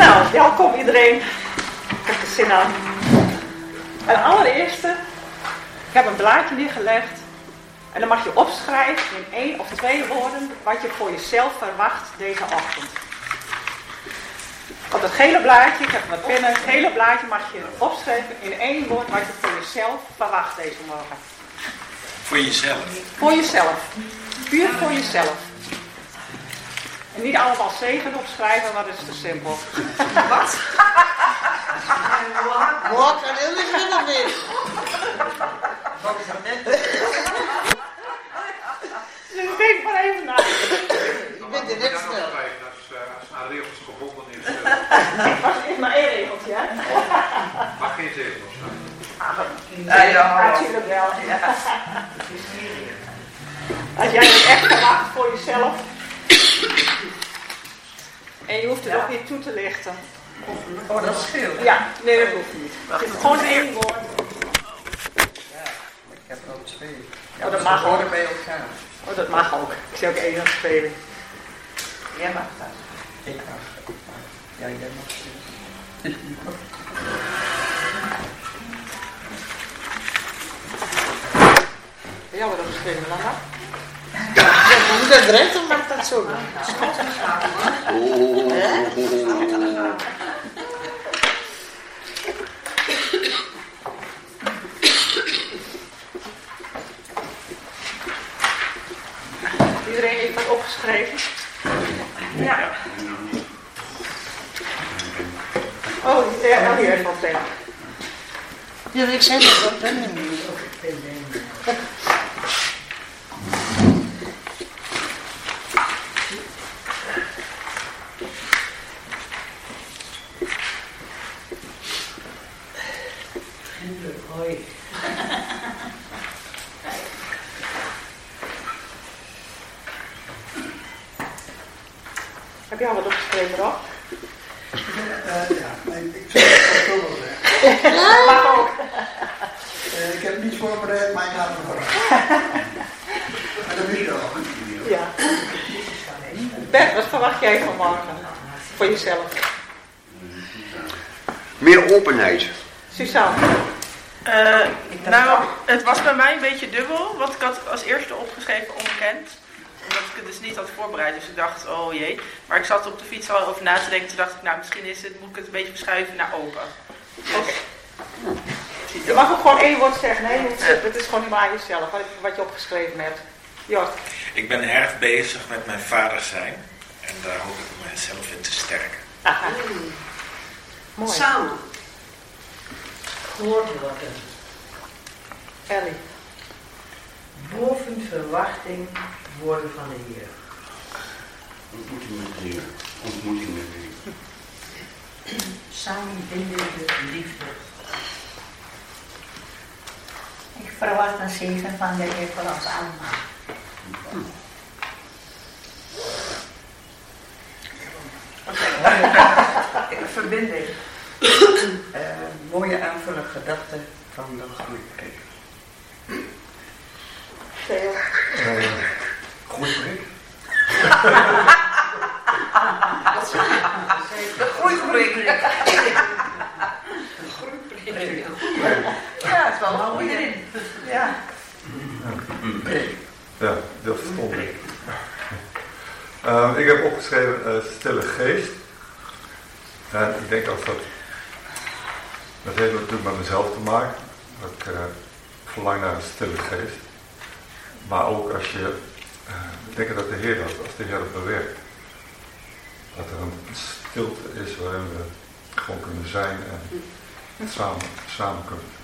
Nou, welkom iedereen. Ik heb er zin aan. En allereerste, ik heb een blaadje neergelegd. En dan mag je opschrijven in 1 of 2 woorden wat je voor jezelf verwacht deze ochtend. Op het gele blaadje, ik heb wat pennen, het gele blaadje mag je opschrijven in 1 woord wat je voor jezelf verwacht deze morgen. Voor jezelf? Voor jezelf. Puur voor jezelf. En niet allemaal zegen opschrijven, want dat is te simpel. Wat? Wat? En heel is het nog niet. Dus denk maar even na. Je bent er net snel. Als aan regels gebonden is. Het is maar 1 regeltje, hè? Mag geen zegels zijn. Ja, natuurlijk wel. Als jij het echt verwacht voor jezelf. En je hoeft het ook niet toe te lichten. Oh, dat scheelt. Ja, nee, dat hoeft niet. Het is gewoon 1 woord. Ja, ik heb er ook 2. Oh, dat mag ook. bij elkaar. Oh, dat mag ook. Ik zie ook 1 aan het spelen. Jij mag dat. Ik mag. Ja, jij mag. Ja, wat dan spelen we dan? Ja, de Drenthe mag dat zo doen. Iedereen heeft wat opgeschreven? Ja. Oh, ja, hier is wat tegen. Ja, ik zei dat dat ben ik niet. Hoi. Heb je al wat opgeschreven, Rob? Ja, ik zou het ook wel zeggen. Mag ook. Ik heb niets voorbereid, maar ik ga het verwachten. Maar dat is wel. Ja. Bert, wat verwacht jij van morgen? Voor jezelf? Meer openheid. Suzanne? Nou, het was bij mij een beetje dubbel, want ik had als eerste opgeschreven onbekend. Omdat ik het dus niet had voorbereid, dus ik dacht, oh jee. Maar ik zat op de fiets al over na te denken, toen dacht ik, nou misschien moet ik het een beetje verschuiven naar open. Oké. Je mag ook gewoon 1 woord zeggen, hè? Het is gewoon helemaal aan jezelf, wat je opgeschreven hebt. Jort? Ik ben erg bezig met mijn vader zijn. En daar hoop ik mezelf in te sterken. Aha. Mooi. Samen. Gehoord worden. Ellie? Boven verwachting worden van de Heer. Ontmoeting met de Heer. Ontmoeting met de Heer. Samenbindende liefde. Ik verwacht een zegen van de Heer voor ons allemaal. Verbinding. Mooie aanvullende gedachten van de groeipreek. Theo? Groeipreek. De groeipreek. Ja, het is wel een goede erin. Ja. Ja, dat verstond ik. Ik heb opgeschreven stille geest. En ik denk dat heeft natuurlijk met mezelf te maken. Dat ik verlang naar een stille geest. Maar ook als je, ik denk dat de Heer dat, als de Heer dat bewerkt. Dat er een stilte is waarin we gewoon kunnen zijn en samen kunnen zijn.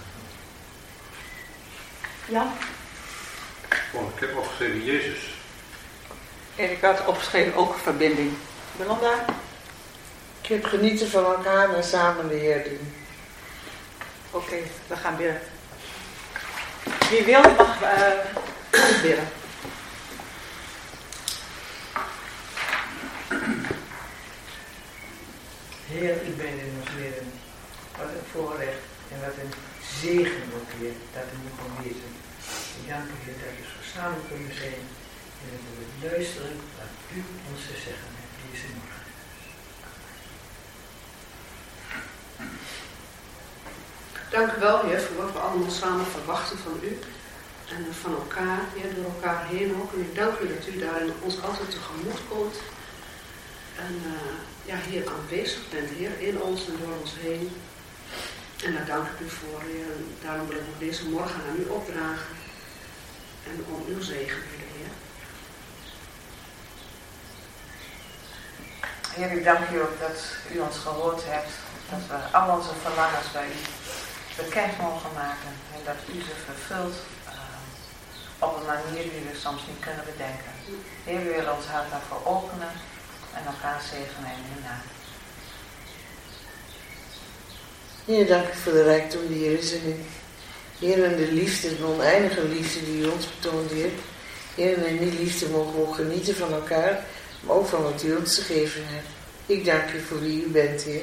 Ja? Ik heb opgeschreven Jezus. En ik had opgeschreven ook verbinding. Belinda? Ik heb genieten van elkaar en samen de Heer doen. Oké, we gaan bidden. Wie wil, die mag bidden. Heer, u bent in ons midden. Wat een voorrecht en wat een zegen ook weer dat u moet aanwezig. Ik dank u, Heer, dat we zo samen kunnen zijn en dat we luisteren wat u ons te zeggen hebt deze morgen. Dank u wel, Heer, voor wat we allemaal samen verwachten van u. En van elkaar, Heer, door elkaar heen ook. En ik dank u dat u daarin ons altijd tegemoet komt. En ja, hier aanwezig bent, Heer, in ons en door ons heen. En daar dank ik u voor, Heer. En daarom wil ik nog deze morgen aan u opdragen. En om uw zegen bidden, Heer. Heer, ik dank u ook dat u ons gehoord hebt. Dat we al onze verlangens bij u bekend mogen maken. En dat u ze vervult op een manier die we soms niet kunnen bedenken. Heer, u wil ons hart daarvoor openen en elkaar zegenen in uw naam. Heer, dank u voor de rijkdom die er is in u. Heer, en de liefde, de oneindige liefde die u ons betoont, Heer. Heer, en in die liefde mogen we ook genieten van elkaar, maar ook van wat u ons te geven hebt. Ik dank u voor wie u bent, Heer.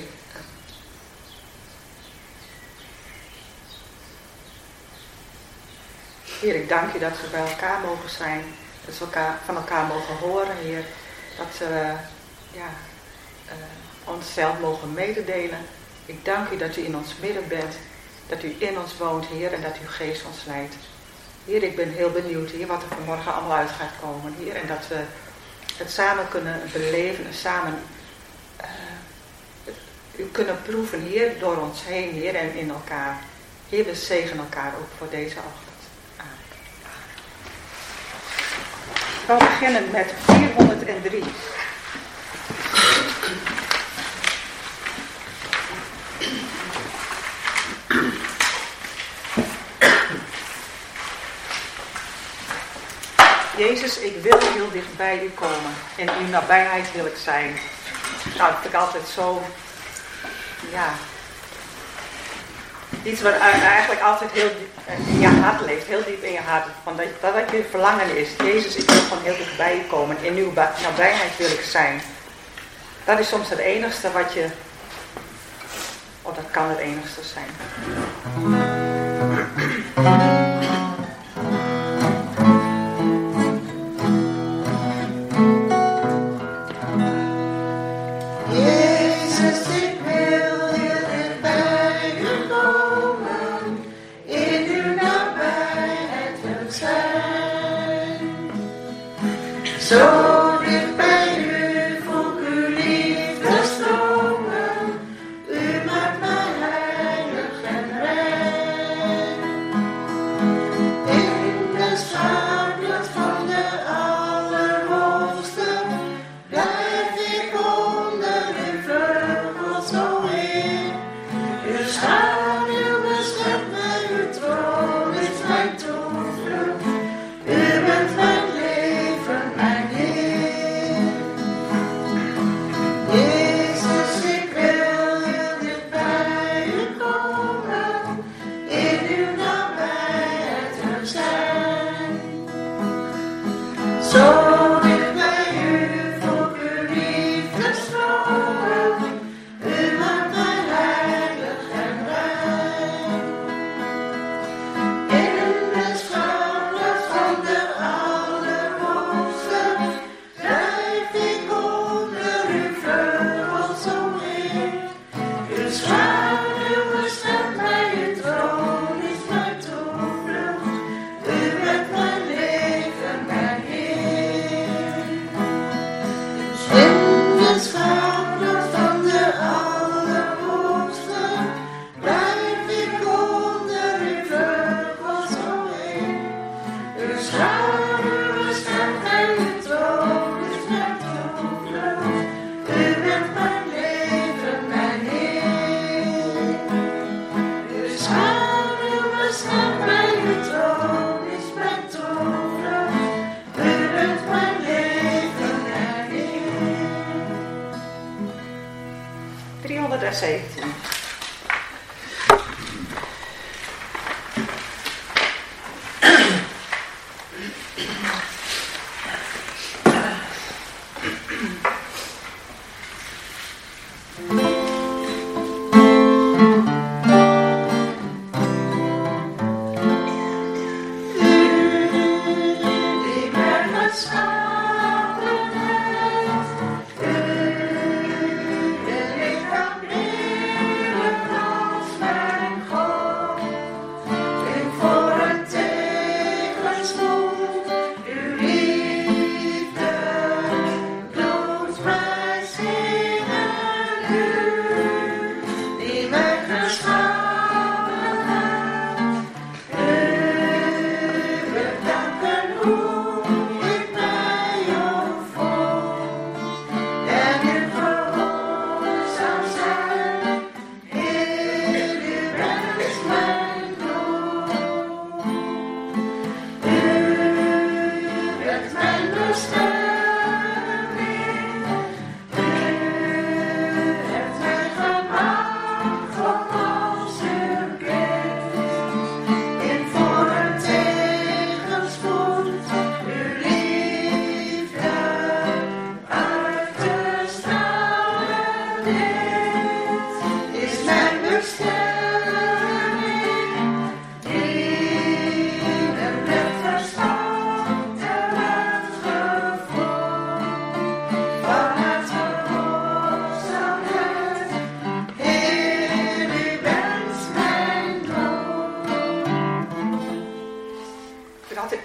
Heer, ik dank u dat we bij elkaar mogen zijn. Dat we van elkaar mogen horen, Heer. Dat we onszelf mogen mededelen. Ik dank u dat u in ons midden bent. Dat u in ons woont, Heer. En dat uw geest ons leidt. Heer, ik ben heel benieuwd, Heer, wat er vanmorgen allemaal uit gaat komen, Heer. En dat we het samen kunnen beleven en samen u kunnen proeven, Heer, door ons heen, Heer, en in elkaar. Heer, we zegenen elkaar ook voor deze ochtend. We beginnen met 403. Jezus, ik wil heel dicht bij u komen. In uw nabijheid wil ik zijn. Nou, dat vind ik altijd zo, iets wat eigenlijk altijd heel in je hart leeft, heel diep in je hart. Van dat je verlangen is. Jezus, ik wil gewoon heel dicht bij je komen. In uw nabijheid wil ik zijn. Dat is soms het enigste wat je... Oh, dat kan het enigste zijn. Zo dicht bij u, voel ik uw liefde stromen. U maakt mij heilig en rein. In de schaduw van de Allerhoogste blijf ik onder uw vleugels zo in. Uw schaduw beschermt mij, uw troon is mijn toevlucht. U bent mijn zo dicht bij u, voel ik uw liefde stromen. U maakt mij heilig en rein. In de schaduw van de Allerhoogste blijf ik onder uw vleugels zo in. Uw schaduw beschermt mij, uw troon is mijn toevlucht. U bent mijn leven, mijn in de schaduw van de Allerhoogste blijf ik onder uw vleugels zo in. Uw schaduw beschermt mij, uw troon is mijn toevlucht. U bent mijn leven, mijn Heer. Uw schaduw beschermt mij, uw troon is mijn toevlucht. U bent mijn leven, mijn Heer. 317. U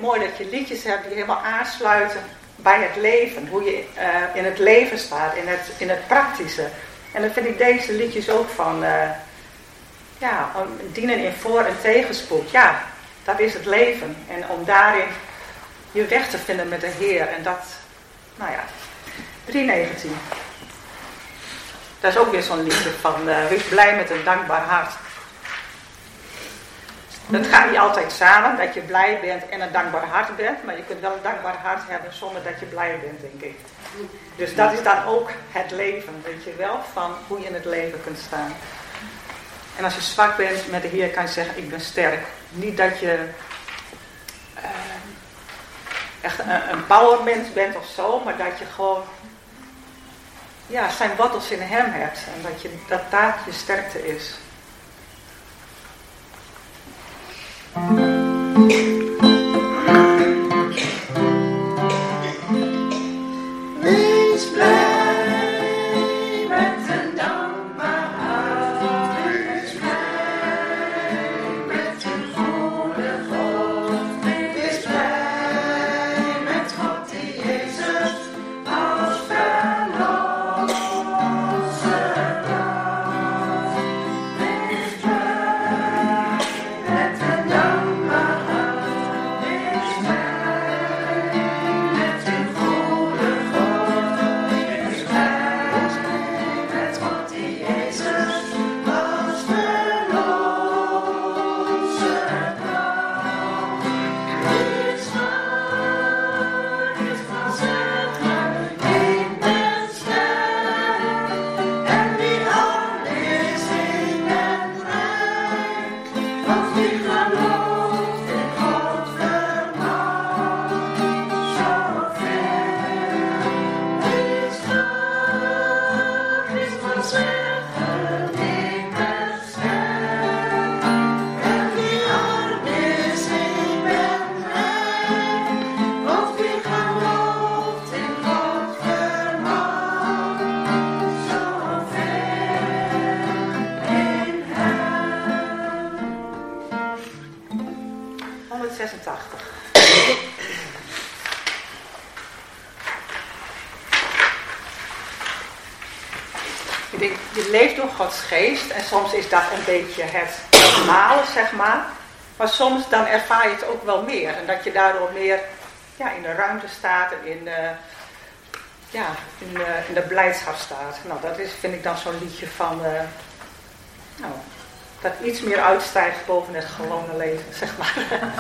mooi dat je liedjes hebt die helemaal aansluiten bij het leven. Hoe je in het leven staat, in het praktische. En dan vind ik deze liedjes ook van, dienen in voor- en tegenspoed. Ja, dat is het leven. En om daarin je weg te vinden met de Heer. En dat, 3:19. Dat is ook weer zo'n liedje van, wees blij met een dankbaar hart. Dat gaat niet altijd samen, dat je blij bent en een dankbaar hart bent. Maar je kunt wel een dankbaar hart hebben zonder dat je blij bent, denk ik. Dus dat is dan ook het leven, weet je wel, van hoe je in het leven kunt staan. En als je zwak bent met de Heer, kan je zeggen, ik ben sterk. Niet dat je echt een powermens bent of zo, maar dat je gewoon zijn wortels in hem hebt. En dat daar je sterkte is. Wees blij met een dankbaar hart. Wees blij met een goede God. Wees blij met God die Jezus als verlosser bracht. Wees blij met een dankbaar hart. Wees blij met een goede God. Wees blij met God die Jezus als verlosser bracht. Wees van zet maar, ik ben sterk. En wie arm is, ik ben rijk. Want wie gelooft in God vermag zoveel. Wees van zeggen, ik ben sterk. En wie arm is, ik ben rijk. Want wie gelooft in God vermag zoveel in hem. 186. Ik denk, je leeft door Gods geest en soms is dat een beetje het normale, zeg maar. Maar soms dan ervaar je het ook wel meer. En dat je daardoor meer in de ruimte staat en in de blijdschap staat. Nou, dat vind ik dan zo'n liedje van, dat iets meer uitstijgt boven het gewone leven, zeg maar.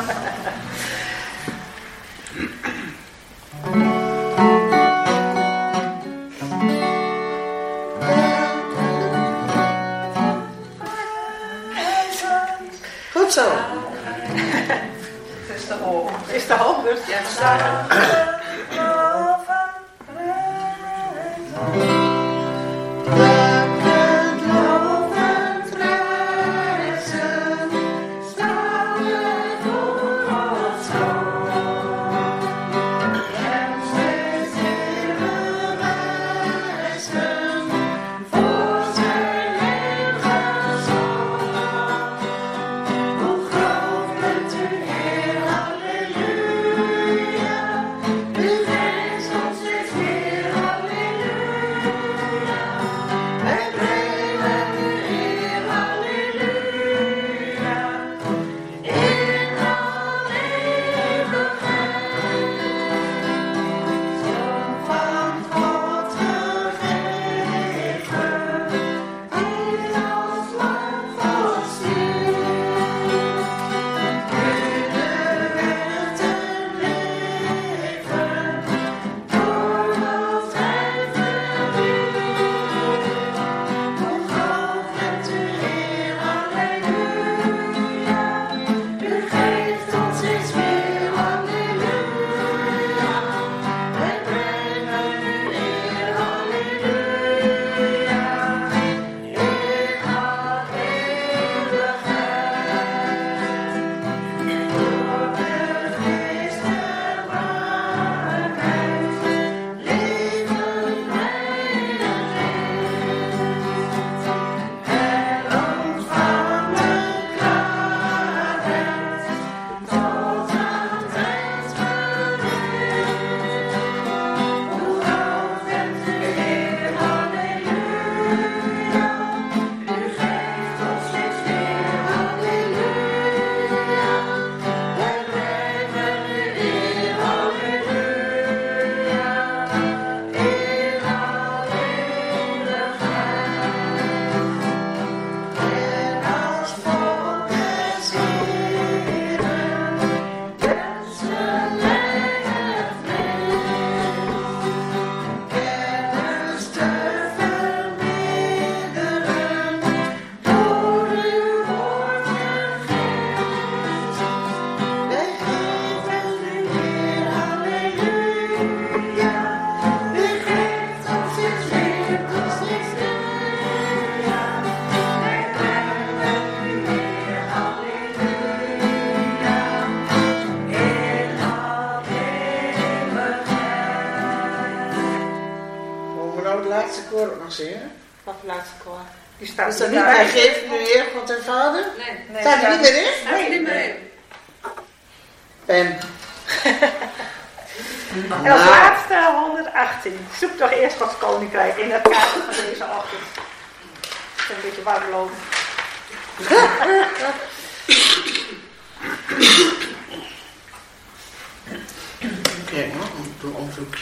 Goed zo. Het is te hoog. Is te hoog, dus ja. Hoe groot bent u, Heer, halleluja. zingen? Wat laatste koor? Die staat Is dat niet bij Geef nu Heer God en Vader? Nee. Staat er niet meer in? Nee, niet meer in. En En als laatste 118. Zoek toch eerst Gods Koninkrijk in het kader van deze ochtend. Het is een beetje warm lopen. Kijk maar, doe een omzoekje.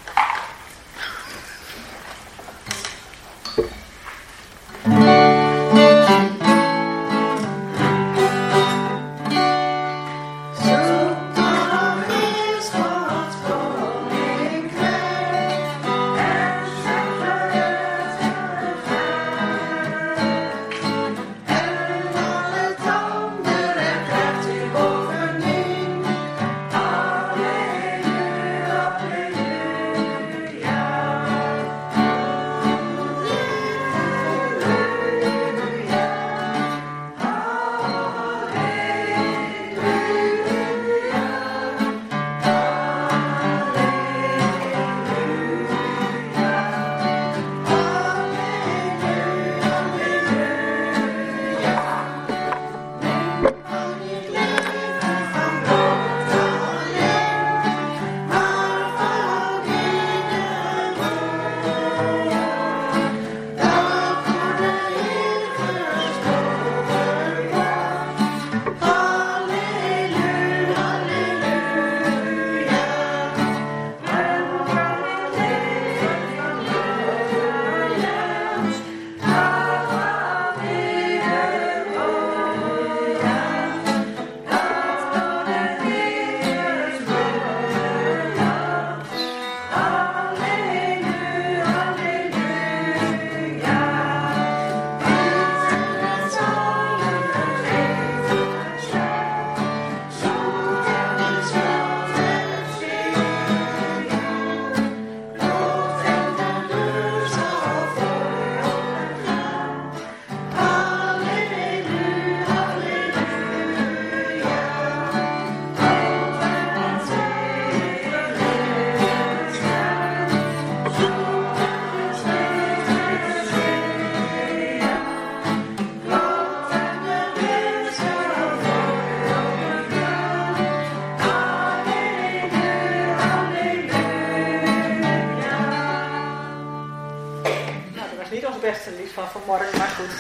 beste lied van vanmorgen, maar goed.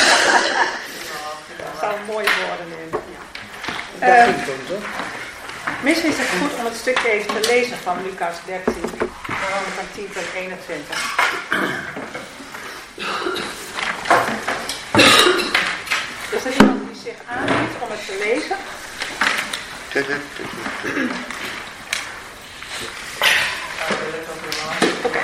Dat zou mooi worden in. Misschien is het goed om het stukje even te lezen van Lucas 13, van 10 tot 21. Is er iemand die zich aanbiedt om het te lezen? Oké.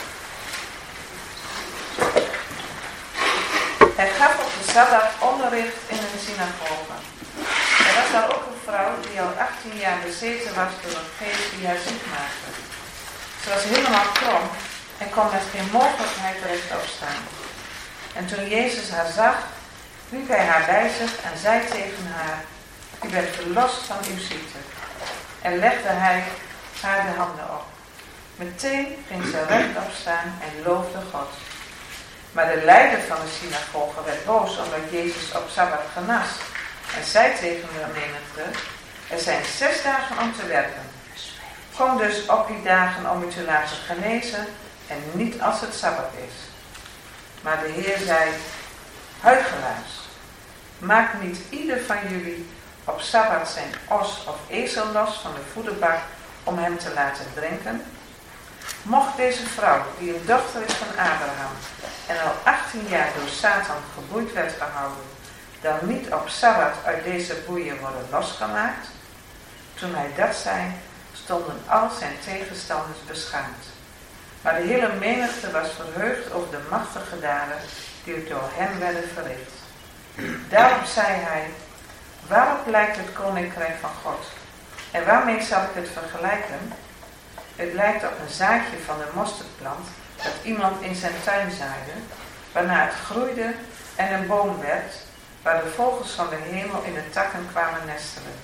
Hij gaf op de Sabbat onderricht in een synagoge. Er was daar ook een vrouw die al 18 jaar bezeten was door een geest die haar ziek maakte. Ze was helemaal krom en kon met geen mogelijkheid rechtop staan. En toen Jezus haar zag, riep hij haar bij zich en zei tegen haar: "U bent verlost van uw ziekte." En legde hij haar de handen op. Meteen ging ze rechtop staan en loofde God. Maar de leider van de synagoge werd boos omdat Jezus op Sabbat genas. En zei tegen de menigte: "Er zijn 6 dagen om te werken. Kom dus op die dagen om u te laten genezen en niet als het Sabbat is." Maar de Heer zei: "Huichelaars, maakt niet ieder van jullie op Sabbat zijn os of ezel los van de voederbak om hem te laten drinken? Mocht deze vrouw, die een dochter is van Abraham en al 18 jaar door Satan geboeid werd gehouden, dan niet op Sabbat uit deze boeien worden losgemaakt?" Toen hij dat zei, stonden al zijn tegenstanders beschaamd. Maar de hele menigte was verheugd over de machtige daden die door hem werden verricht. Daarop zei hij: "Waarop lijkt het koninkrijk van God? En waarmee zal ik het vergelijken? Het lijkt op een zaadje van de mosterdplant dat iemand in zijn tuin zaaide, waarna het groeide en een boom werd, waar de vogels van de hemel in de takken kwamen nestelen."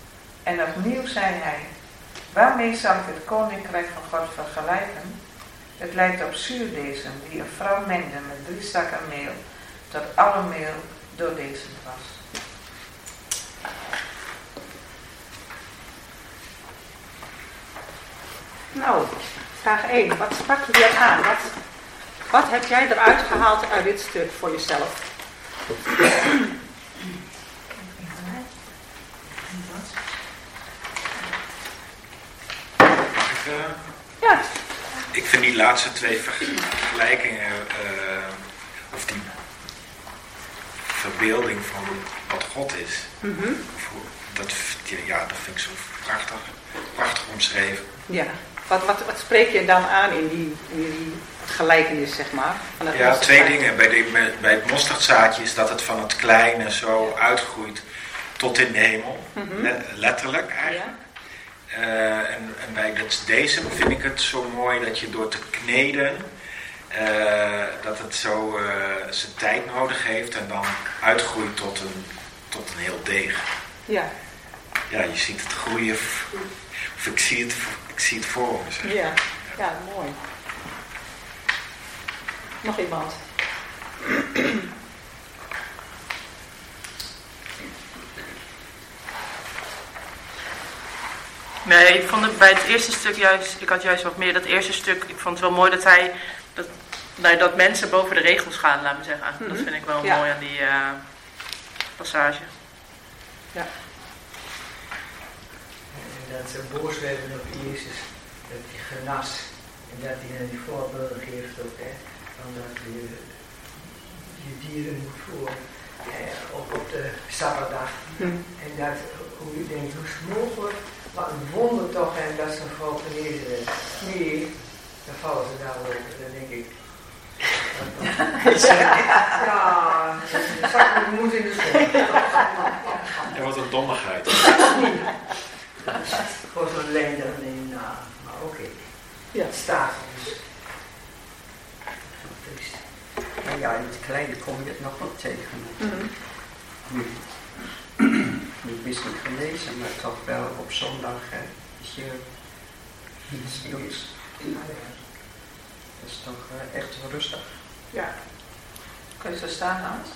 En opnieuw zei hij: "Waarmee zal ik het koninkrijk van God vergelijken? Het lijkt op zuurdesem die een vrouw mengde met 3 zakken meel, tot alle meel doordezemd was. Nou, vraag 1. Wat sprak je hier aan? Wat heb jij eruit gehaald uit dit stuk voor jezelf? Ja. Ik vind die laatste 2 vergelijkingen, of die verbeelding van wat God is, dat vind ik zo prachtig omschreven. Ja. Wat spreek je dan aan in die gelijkenis, zeg maar? Van het 2 dingen. Bij het mosterdzaadje is dat het van het kleine zo uitgroeit tot in de hemel. Letterlijk eigenlijk. Ja. En bij deze vind ik het zo mooi dat je door te kneden, dat het zo zijn tijd nodig heeft en dan uitgroeit tot een heel deeg. Ja. Ja, je ziet het groeien. Of ik zie het voor me. Zeg. Ja, mooi. Nog iemand? Nee, ik vond het bij het eerste stuk ik had juist wat meer dat eerste stuk, ik vond het wel mooi dat mensen boven de regels gaan, laat me zeggen. Dat vind ik wel mooi aan die passage. Ja. En dat ze boos werden op Jezus, dat hij genas en dat hij die voorbeelden geeft ook, hè, van dat je dieren moet voeren, ook op de Sabbatdag. En dat, hoe je denkt, hoe is het mogelijk? Wat een wonder toch, en dat ze een vrouw genezen werd. Nee, dan vallen ze daar over, dan denk ik. Ja, zak mijn moed in de schoen. Ja, wat een dommigheid. Gewoon zo'n leider, nee, nou, maar oké. Ja, het staat dus. Nou ja, in het kleine kom je het nog wel tegen. Ik wist niet gelezen, maar toch wel op zondag, hè, als je iets doet. Dat is toch echt wel rustig. Ja. Kun je zo staan, Hans?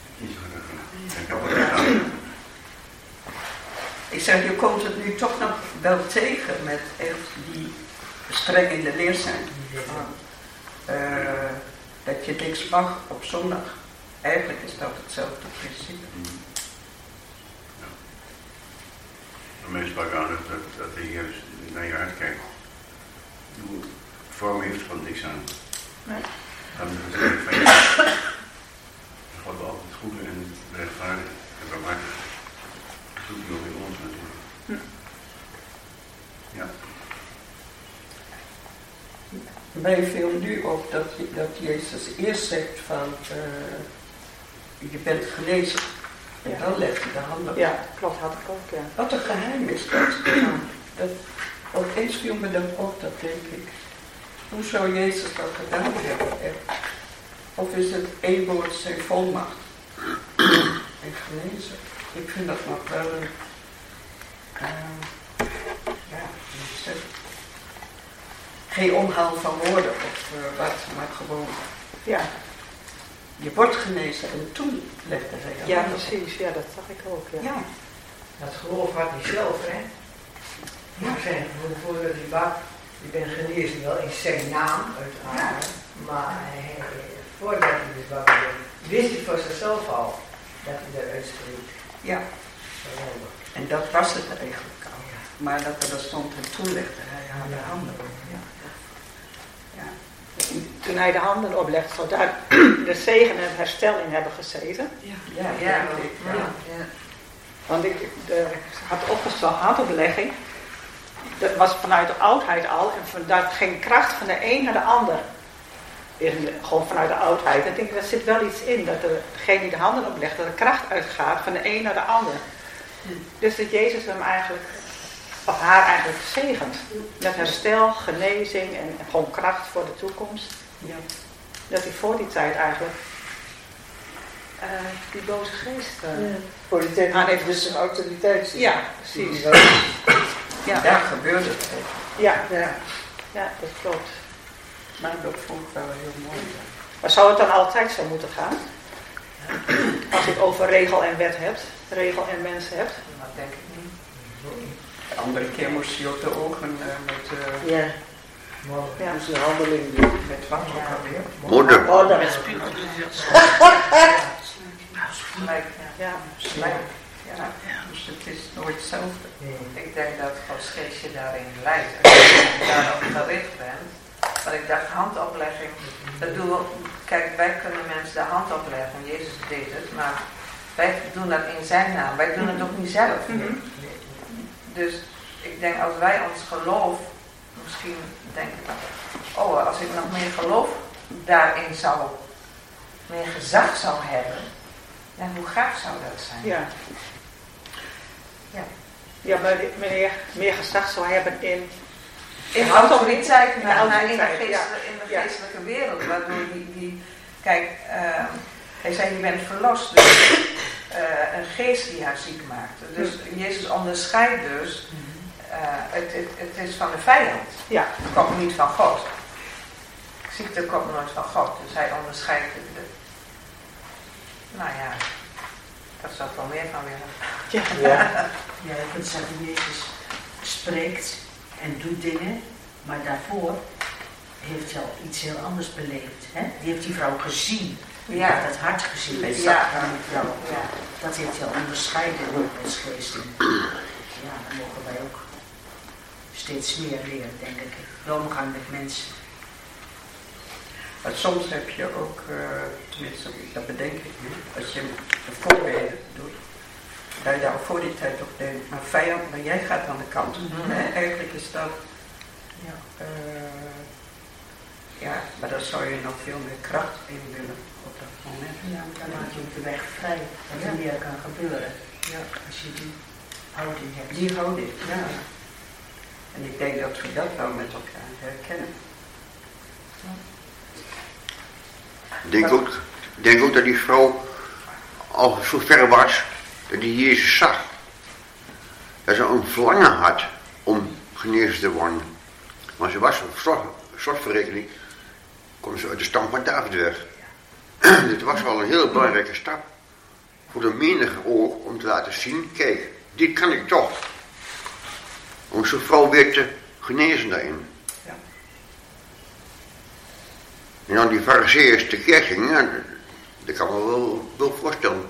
Ik zeg, je komt het nu toch nog wel tegen met echt die streng in de leer zijn. Dat je niks mag op zondag. Eigenlijk is dat hetzelfde principe. Mij sprak aan dat de Heer naar je uitkijkt. Vorm heeft er gewoon niks aan. Nee. Dan is het van je. God wil altijd het goede en rechtvaardig en barmhartig. Dat doet hij ook in ons natuurlijk. Ja. Mij viel nu op dat Jezus eerst zegt van je bent genezen. En dan legt hij de handen op. Ja, klopt, had ik ook, ja. Wat een geheim is dat. Opeens viel me dan op, dat denk ik. Hoe zou Jezus dat gedaan hebben? Of is het één woord zijn volmacht? En genezen. Ik vind dat nog wel een... geen omhaal van woorden of wat, maar gewoon... Ja. Je wordt genezen en toen legde hij aan. Ja, precies. Ja, dat zag ik ook. Ja. Dat geloof had hij zelf, hè. Ja. Zijn voordat hij bad, je bent genezen wel in zijn naam, uiteraard. Maar voordat hij dus bad wist hij voor zichzelf al dat hij eruit spreekt. Ja. En dat was het eigenlijk al. Ja. Maar dat er stond en toen legde hij aan de handen op. Ja. Toen hij de handen oplegt, zou daar de zegen en herstel in hebben gezeten. Ja. Want ik had opgezocht, handoplegging, dat was vanuit de oudheid al, en daar ging kracht van de een naar de ander. Gewoon vanuit de oudheid. Ik denk, er zit wel iets in, dat degene die de handen oplegt, dat de kracht uitgaat van de een naar de ander. Dus dat Jezus hem eigenlijk, of haar eigenlijk zegent. Met herstel, genezing en gewoon kracht voor de toekomst. Ja. Dat hij voor die tijd eigenlijk die boze geest voor die tijd aan heeft dus een autoriteit. Ja, precies. Ja, daar gebeurde het. Ja, dat klopt. Maar dat vond ik wel heel mooi. Maar zou het dan altijd zo moeten gaan? Als je het over regel en wet hebt, regel en mens hebt? Dat denk ik niet. De andere keer moest je op de ogen met... Ja. Ja. Dus een handeling doen. Met wat ook alweer? Modder. Modder. Met spiegel. Slijk, ja. Slijk. Ja. Dus het is nooit hetzelfde. Ik denk dat Gods geest je daarin leidt. Als je daarop gericht bent. Want ik dacht, handoplegging. Dat doen we, kijk, wij kunnen mensen de hand opleggen. Jezus deed het. Maar wij doen dat in zijn naam. Wij doen het ook niet zelf. Dus ik denk, als wij ons geloof, misschien denken, oh, als ik nog meer geloof daarin zou, meer gezag zou hebben, ja, hoe gaaf zou dat zijn? Ja. Ja. Ja, maar meneer meer gezag zou hebben in autoriteit, in de geestelijke wereld, waardoor kijk, hij zei, je bent verlost, dus een geest die haar ziek maakte. Dus Jezus onderscheidt dus, het is van de vijand. Ja. Het komt niet van God. Ziekte komt nooit van God, dus hij onderscheidt het. Nou ja, daar zou ik wel meer van willen. Ja, je kunt zeggen, Jezus spreekt en doet dingen, maar daarvoor heeft hij al iets heel anders beleefd. Hè? Die heeft die vrouw gezien. Die heeft het hart gezien. Hij zag aan die vrouw. Ja. Dat heeft hij al onderscheiden door Gods geest. Ja, dan mogen wij ook steeds meer leren, denk ik. De omgang met mensen. Maar soms heb je ook, tenminste, dat bedenk ik nu, als je de voorbeden doet, dat je daar voor die tijd ook denkt, maar vijand, maar jij gaat aan de kant. Eigenlijk is dat, ja, maar daar zou je nog veel meer kracht in willen op dat moment. Ja, maar dan maak je ook de weg vrij, dat er meer kan gebeuren. Ja. Als je die houding hebt. Die houding, ja. En ik denk dat we dat wel met elkaar herkennen. Ik denk ook dat die vrouw al zo ver was dat die Jezus zag. Dat ze een verlangen had om genezen te worden. Maar ze was op slotverrekening, kwam ze uit de stam van David weg. Dit was wel een heel belangrijke stap voor de menige oog om te laten zien, kijk, dit kan ik toch. Om zo'n vrouw weer te genezen daarin. Ja. En dan die farizeeërs tekeer gingen, dat kan me wel voorstellen.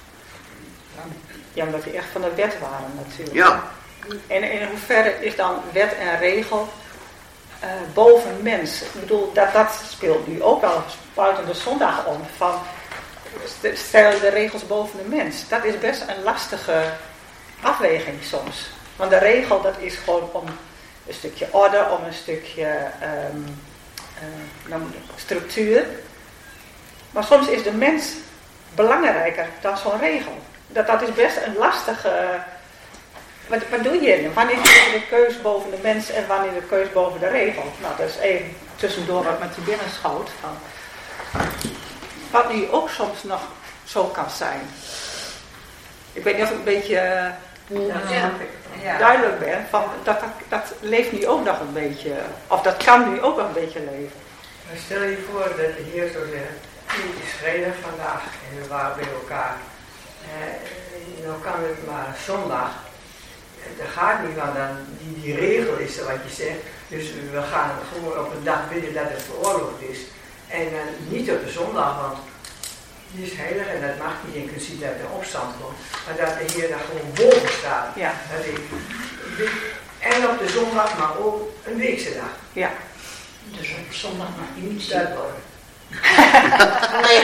Ja, omdat die echt van de wet waren natuurlijk. Ja. En in hoeverre is dan wet en regel boven mens? Ik bedoel, dat speelt nu ook wel buiten de zondag om. Van, stel de regels boven de mens. Dat is best een lastige afweging soms. Want de regel, dat is gewoon om een stukje orde, om een stukje structuur. Maar soms is de mens belangrijker dan zo'n regel. Dat is best een lastige... Wat doe je nu? Wanneer is de keus boven de mens en wanneer de keus boven de regel? Nou, dat is even tussendoor wat met je binnen schoot. Van. Wat nu ook soms nog zo kan zijn. Ik weet niet of ik een beetje duidelijk ben. Van dat leeft nu ook nog een beetje. Of dat kan nu ook nog een beetje leven. Maar stel je voor dat de Heer zou zeggen, het is vrijdag vandaag en we waren bij elkaar. Nou kan het maar zondag. Dat gaat niet, want dan die regel is er wat je zegt. Dus we gaan gewoon op een dag bidden dat het veroorloofd is. En dan niet op de zondag, want die is heilig en dat mag niet. Je kunt zien dat er opstand komt. Maar dat de Heer daar gewoon boven staat. Ja. En op de zondag, maar ook een weekse dag. Ja. Dus op zondag mag je niet ziek worden. Nee.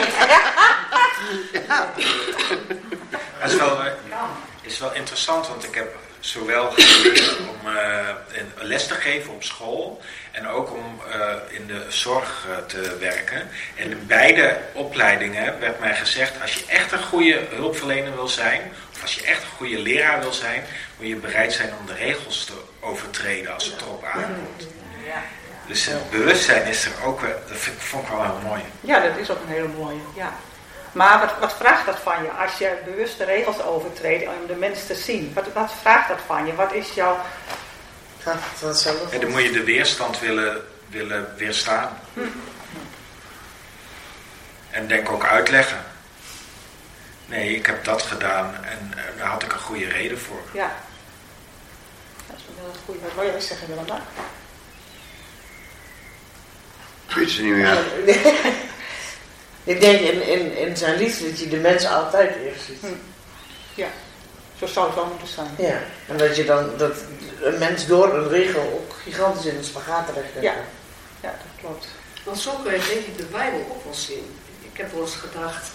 Dat is wel interessant, want ik heb zowel geleerd om les te geven op school en ook om in de zorg te werken. En in beide opleidingen werd mij gezegd, als je echt een goede hulpverlener wil zijn, of als je echt een goede leraar wil zijn, moet je bereid zijn om de regels te overtreden als het erop aankomt. Dus het bewustzijn is er ook, dat vond ik wel heel mooi. Ja, dat is ook een hele mooie, ja. Maar wat vraagt dat van je als je bewust de regels overtreedt om de mens te zien? Wat vraagt dat van je? Wat is jouw... En dan moet je de weerstand willen willen weerstaan. En denk ook uitleggen. Nee, ik heb dat gedaan en daar had ik een goede reden voor. Ja. Dat is wel een goede. Wat wil jij zeggen, Willem? Ik weet het niet meer. Ik denk in zijn liefde dat je de mensen altijd eerst ziet. Ja, zo zou het wel moeten zijn. Ja, en dat je dan dat een mens door een regel ook gigantisch in een spagaat terecht hebt. Ja, dat klopt. Want zo kun je denk ik de Bijbel ook wel zien. Ik heb wel eens gedacht,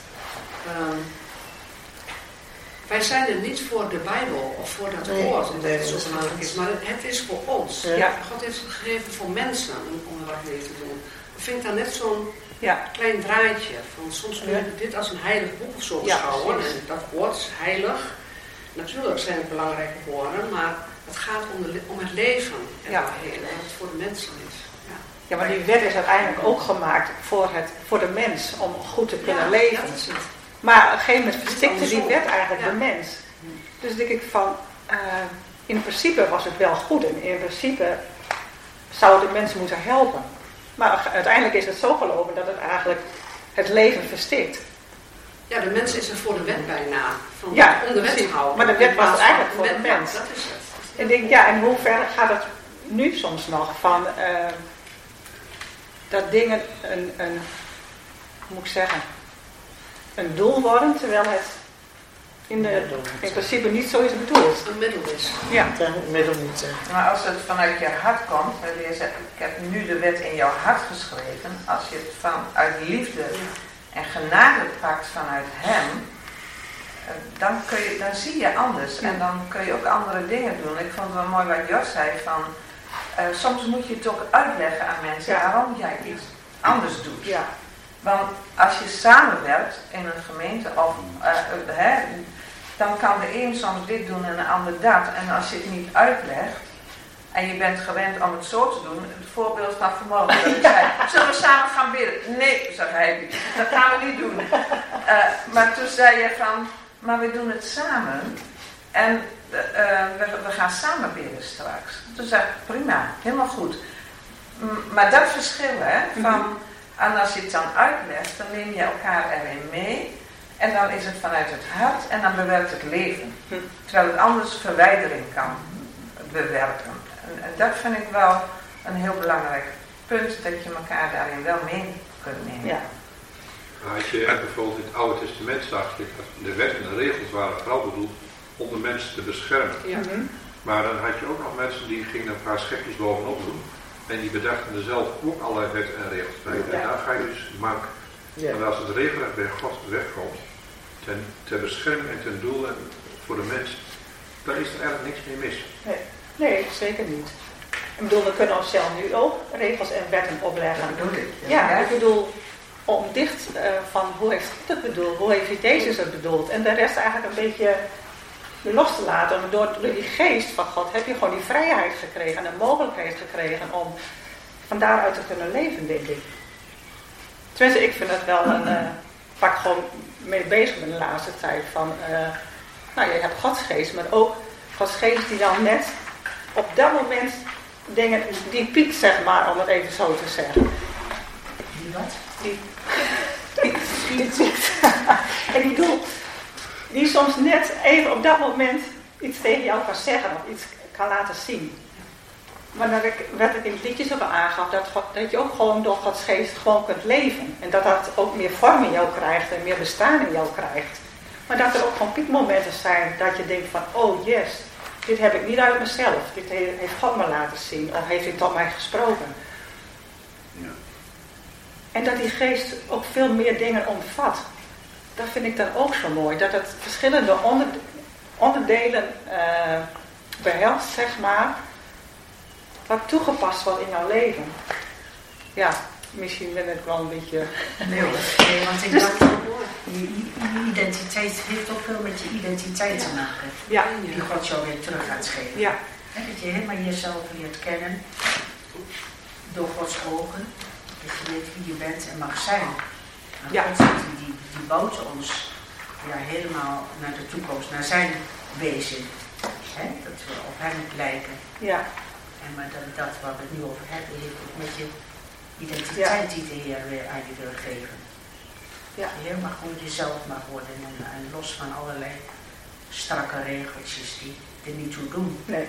wij zijn er niet voor de Bijbel of voor dat woord, omdat het zo belangrijk is, maar het is voor ons. Ja. God heeft het gegeven voor mensen om er wat mee te doen. Ik vind daar net zo'n klein draadje van soms kun je dit als een heilig boek of zo beschouwen. En dat woord is heilig. Natuurlijk zijn het belangrijke woorden, maar het gaat om het leven en wat het voor de mensen is. Ja, maar die wet is uiteindelijk ook gemaakt voor de mens, om goed te kunnen leven. Dat is het. Maar op een gegeven moment verstikte die wet eigenlijk de mens. Dus denk ik van, in principe was het wel goed en in principe zou het de mensen moeten helpen. Maar uiteindelijk is het zo gelopen dat het eigenlijk het leven verstikt. Ja, de mens is er voor de wet bijna. Om de wet te houden. Maar de wet was eigenlijk voor de mens. Dat is het. En ik denk, en hoe ver gaat het nu soms nog van dat dingen hoe moet ik zeggen, een doel worden, terwijl het in principe niet zo is bedoeld. Een middel is. Ja, een middel niet. Maar als het vanuit je hart komt, je zegt, ik heb nu de wet in jouw hart geschreven, als je het vanuit liefde en genade pakt vanuit hem, dan zie je anders en dan kun je ook andere dingen doen. Ik vond het wel mooi wat Jos zei van, soms moet je het ook uitleggen aan mensen waarom jij iets anders doet. Ja. Want als je samenwerkt in een gemeente, dan kan de een soms dit doen en de ander dat. En als je het niet uitlegt en je bent gewend om het zo te doen, het voorbeeld van vanmorgen dat ik zei, zullen we samen gaan bidden? Nee, zei hij, dat gaan we niet doen. Maar toen zei je van, maar we doen het samen en we gaan samen bidden straks. Toen zei ik, prima, helemaal goed. Maar dat verschil, van... En als je het dan uitlegt, dan neem je elkaar erin mee. En dan is het vanuit het hart en dan bewerkt het leven. Terwijl het anders verwijdering kan bewerken. En dat vind ik wel een heel belangrijk punt, dat je elkaar daarin wel mee kunt nemen. Ja. Als je bijvoorbeeld in het Oude Testament zag, de wetten en regels waren vooral bedoeld om de mensen te beschermen. Ja. Maar dan had je ook nog mensen die gingen een paar schepjes bovenop doen. En die bedachten er zelf ook allerlei wetten en regels bij. En daar ga je dus mank. En als het regelrecht bij God wegkomt, ter bescherming en ten doel en voor de mens, dan is er eigenlijk niks meer mis. Nee, zeker niet. Ik bedoel, we kunnen onszelf nu ook regels en wetten opleggen. Dat bedoel ik. Ja, ik bedoel, om dicht van hoe heeft God het bedoeld, hoe heeft Jezus het bedoeld. En de rest eigenlijk een beetje los te laten. Door die geest van God heb je gewoon die vrijheid gekregen en de mogelijkheid gekregen om van daaruit te kunnen leven, denk ik. Tenminste, ik vind het wel waar ik gewoon mee bezig ben de laatste tijd. Van, je hebt Gods geest, maar ook Gods geest die dan net op dat moment dingen, die piekt zeg maar, om het even zo te zeggen. Die wat? Die piekt. En ik bedoel, die soms net even op dat moment iets tegen jou kan zeggen of iets kan laten zien. Maar dan werd ik in het liedje zo wel aangaf dat je ook gewoon door Gods geest gewoon kunt leven. En dat dat ook meer vorm in jou krijgt en meer bestaan in jou krijgt. Maar dat er ook gewoon piekmomenten zijn dat je denkt van, oh yes, dit heb ik niet uit mezelf. Dit heeft God me laten zien of heeft hij tot mij gesproken. Ja. En dat die geest ook veel meer dingen omvat. Dat vind ik dan ook zo mooi. Dat het verschillende onderdelen behelst, zeg maar. Wat toegepast wordt in jouw leven. Ja, misschien ben ik wel een beetje... Nee, want ik dacht, je identiteit heeft ook veel met je identiteit te maken. Ja. Die God jou weer terug gaat geven. Ja. Dat je helemaal jezelf leert kennen. Door Gods ogen. Dat je weet wie je bent en mag zijn. Ja. God die bouwt ons helemaal naar de toekomst, naar zijn wezen. Dat we op hem lijken. Ja. En maar dat waar we het nu over hebben, heeft ook met je identiteit die de Heer weer aan je wil geven. Ja. Je mag gewoon jezelf mag worden en los van allerlei strakke regeltjes die er niet toe doen. Nee.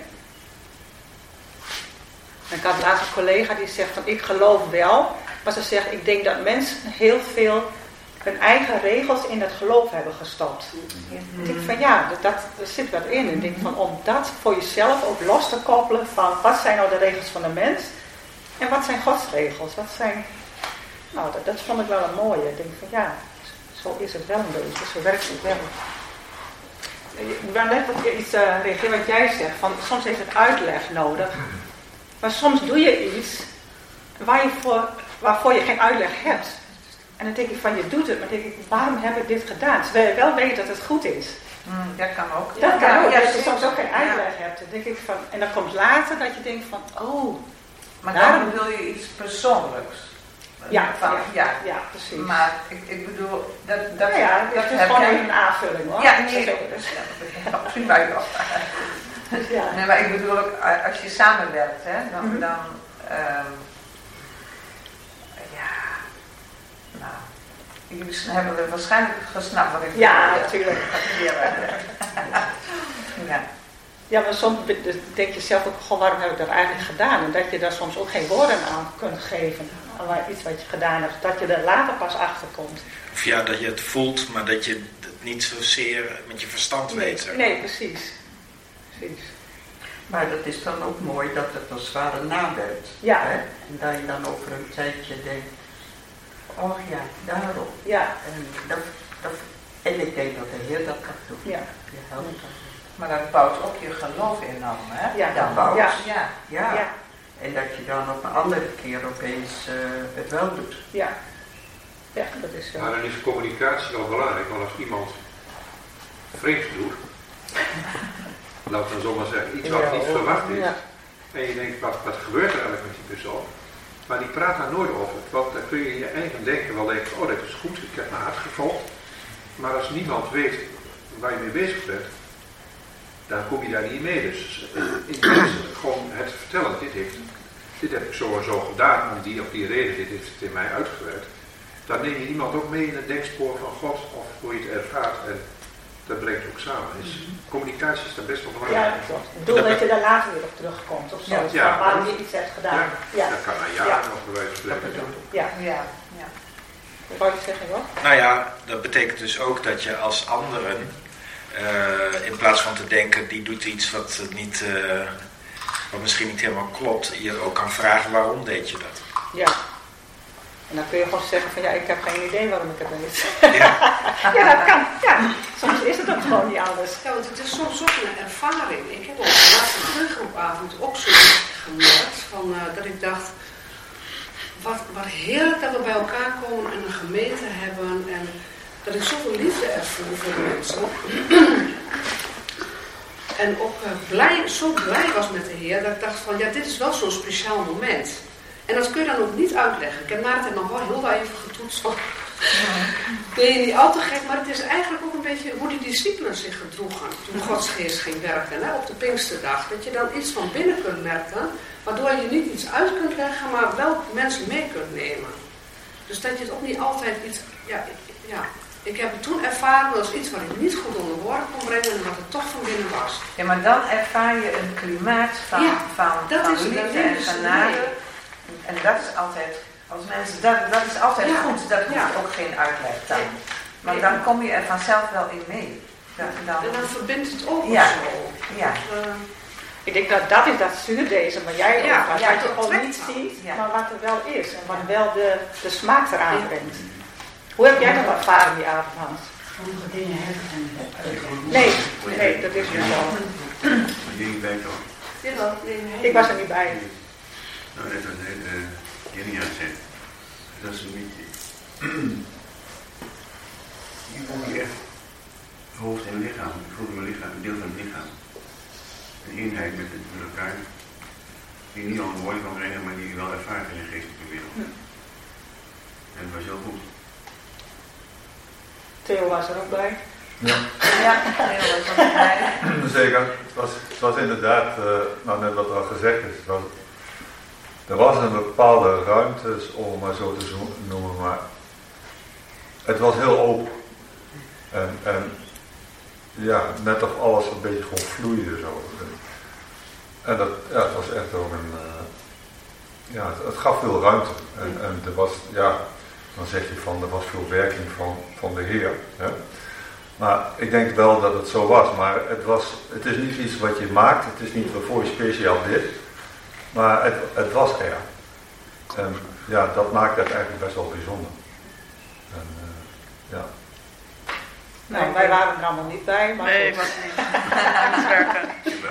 En ik had laatst een collega die zegt van ik geloof wel, maar ze zegt ik denk dat mensen heel veel hun eigen regels in het geloof hebben gestopt. Ik denk van ja, er zit wat in. Ik denk van om dat voor jezelf ook los te koppelen van wat zijn nou de regels van de mens en wat zijn Gods regels. Wat zijn, nou dat vond ik wel een mooie. Ik denk van ja, zo is het wel een beetje, zo werkt het wel. Ik wil net op iets reageren wat jij zegt, van soms heeft het uitleg nodig. Maar soms doe je iets waarvoor je geen uitleg hebt. En dan denk ik van je doet het, maar dan denk ik waarom heb ik dit gedaan? Terwijl je wel weet dat het goed is. Dat kan ook. Dat kan ook, ja, dat je soms ook geen uitleg hebt. Dan denk ik van, en dan komt later dat je denkt van oh. Maar dan bedoel je iets persoonlijks. Ja, ja, precies. Maar ik bedoel, dat is gewoon even een aanvulling hoor. Ja, nee, prima joh. Ja. Nee, maar ik bedoel ook, als je samenwerkt, hè, dan jullie hebben waarschijnlijk gesnapt wat ik bedoel. Ja, natuurlijk. Ja, maar soms denk je zelf ook, goh, waarom heb ik dat eigenlijk gedaan? En dat je daar soms ook geen woorden aan kunt geven. Aan iets wat je gedaan hebt, dat je er later pas achter komt. Of ja, dat je het voelt, maar dat je het niet zozeer met je verstand weet. Nee, precies. Maar dat is dan ook mooi dat het als het ware nawerkt. Ja. Hè? En dat je dan over een tijdje denkt, oh ja, daarom. Ja. En ik denk dat de Heer dat kan doen. Ja. Die helpt dat. Maar dat bouwt ook je geloof enorm, hè? Ja. Dat bouwt. Ja. En dat je dan op een andere keer opeens het wel doet. Ja. Ja, dat is zo. Maar dan is communicatie wel belangrijk, want als iemand vreemd doet, laat dan zomaar zeggen, iets wat niet verwacht is, en je denkt, wat gebeurt er eigenlijk met die persoon? Maar die praat daar nooit over, want dan kun je in je eigen denken wel denken, oh dat is goed, ik heb mijn hart gevolgd. Maar als niemand weet waar je mee bezig bent, dan kom je daar niet mee. Dus gewoon het vertellen, dit heb ik zo en zo gedaan, om die of die reden, dit heeft het in mij uitgewerkt. Dan neem je iemand ook mee in het denkspoor van God, of hoe je het ervaart. En dat brengt ook samen. Dus communicatie is daar best wel belangrijk. Ja, klopt. Ik bedoel dat je daar later weer op terugkomt of zo. Ja. Waarom je iets hebt gedaan. Ja. Dat kan na jaren nog bij wijze van spreken. Ja. Wat wou je zeggen, hoor? Nou ja, dat betekent dus ook dat je als anderen, in plaats van te denken, die doet iets wat misschien niet helemaal klopt, je ook kan vragen waarom deed je dat. Ja. En dan kun je gewoon zeggen van ja, ik heb geen idee waarom ik het deed. Ja. Ja, dat kan. Ja. Soms is het ook gewoon niet anders. Ja, want het is soms ook een ervaring. Ik heb op de laatste teruggroepavond ook zoiets gemerkt van dat ik dacht, wat heerlijk dat we bij elkaar komen en een gemeente hebben en dat ik zoveel liefde ervoer voor de mensen. En ook zo blij was met de Heer dat ik dacht van ja, dit is wel zo'n speciaal moment. En dat kun je dan ook niet uitleggen. Ik heb Maarten nog wel heel even getoetst van, ben je niet al te gek, maar het is eigenlijk ook een beetje hoe die discipelen zich gedroegen toen Gods geest ging werken, hè, op de Pinksterdag. Dat je dan iets van binnen kunt merken, waardoor je niet iets uit kunt leggen, maar wel mensen mee kunt nemen. Dus dat je het ook niet altijd iets, ik heb het toen ervaren als iets wat ik niet goed onder woorden kon brengen en wat het toch van binnen was. Ja, maar dan ervaar je een klimaat van liefde en genade. En dat is altijd, als mensen, dat is altijd goed, dat hoeft ook geen uitleg dan. Maar dan kom je er vanzelf wel in mee. En dan verbindt het ook zo. Ja. Ik denk dat is dat zuurdezen, maar jij ook wat je gewoon niet ziet, maar wat er wel is. En wat wel de smaak eraan brengt. Hoe heb jij dat ervaren die avond, Hans? Sommige dingen hebben Nee, dat is niet zo. Maar jullie bij toch? Ik was er niet bij. Nou, net wat Jenny had gezegd. Dat is een beetje... Je voelt je echt hoofd en lichaam. Je voelt mijn lichaam, een deel van het lichaam. Een eenheid met elkaar. Die niet al een woord kan brengen, maar die je wel ervaart in de geestelijke wereld. En het was heel goed. Theo was er ook bij. Ja, Theo was er ook bij. Zeker. Het was inderdaad, net wat al gezegd is, Er was een bepaalde ruimte, om het maar zo te noemen, maar het was heel open. En ja, net of alles een beetje gewoon vloeide zo. En dat, ja, het was echt ook een, ja, het gaf veel ruimte. En er was, ja, dan zeg je van, er was veel werking van de Heer. Hè? Maar ik denk wel dat het zo was. Maar het is niet iets wat je maakt, het is niet waarvoor je speciaal dit. Maar het was er. En ja, dat maakt het eigenlijk best wel bijzonder. En, ja. Nou, wij waren er allemaal niet bij, maar nee, goed. was niet. Ik moest werken.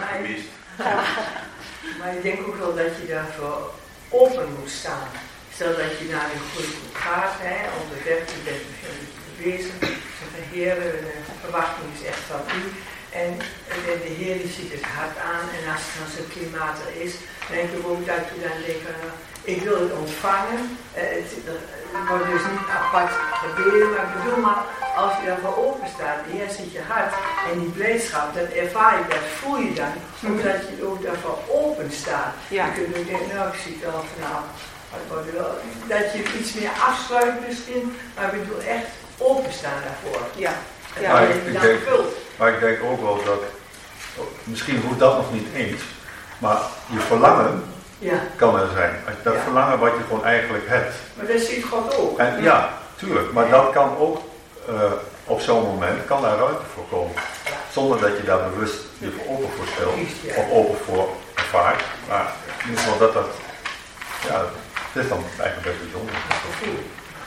Maar ik denk ook wel dat je daarvoor open moet staan. Stel dat je naar een goede groep gaat, onder 13 bent bezig. Zeggen, Heer, de verwachting is echt van u. En de Heer die ziet het hart aan. En als het klimaat er is, denk ik ook dat je dan denkt, ik wil het ontvangen. Het wordt dus niet apart gebeden, maar ik bedoel maar, als je daarvoor open staat, de Heer ziet je hart en die blijdschap, dat ervaar je, dat voel je dan, omdat je ook daarvoor open staat. Ja. Je kunt ook denken, nou ik zie het wel vanavond, dat je iets meer afsluit misschien, maar ik bedoel echt openstaan daarvoor. Ja. En dan ben je dan gevuld. Maar ik denk ook wel dat, misschien hoeft dat nog niet eens, maar je verlangen kan er zijn. Dat verlangen wat je gewoon eigenlijk hebt. Maar dat ziet God ook. En, ja, tuurlijk. Maar dat kan ook op zo'n moment, kan daar ruimte voor komen. Zonder dat je daar bewust je voor open voor stelt. Of open voor ervaart. Maar in ieder geval dat, ja, het is dan eigenlijk best bijzonder. Gevoel.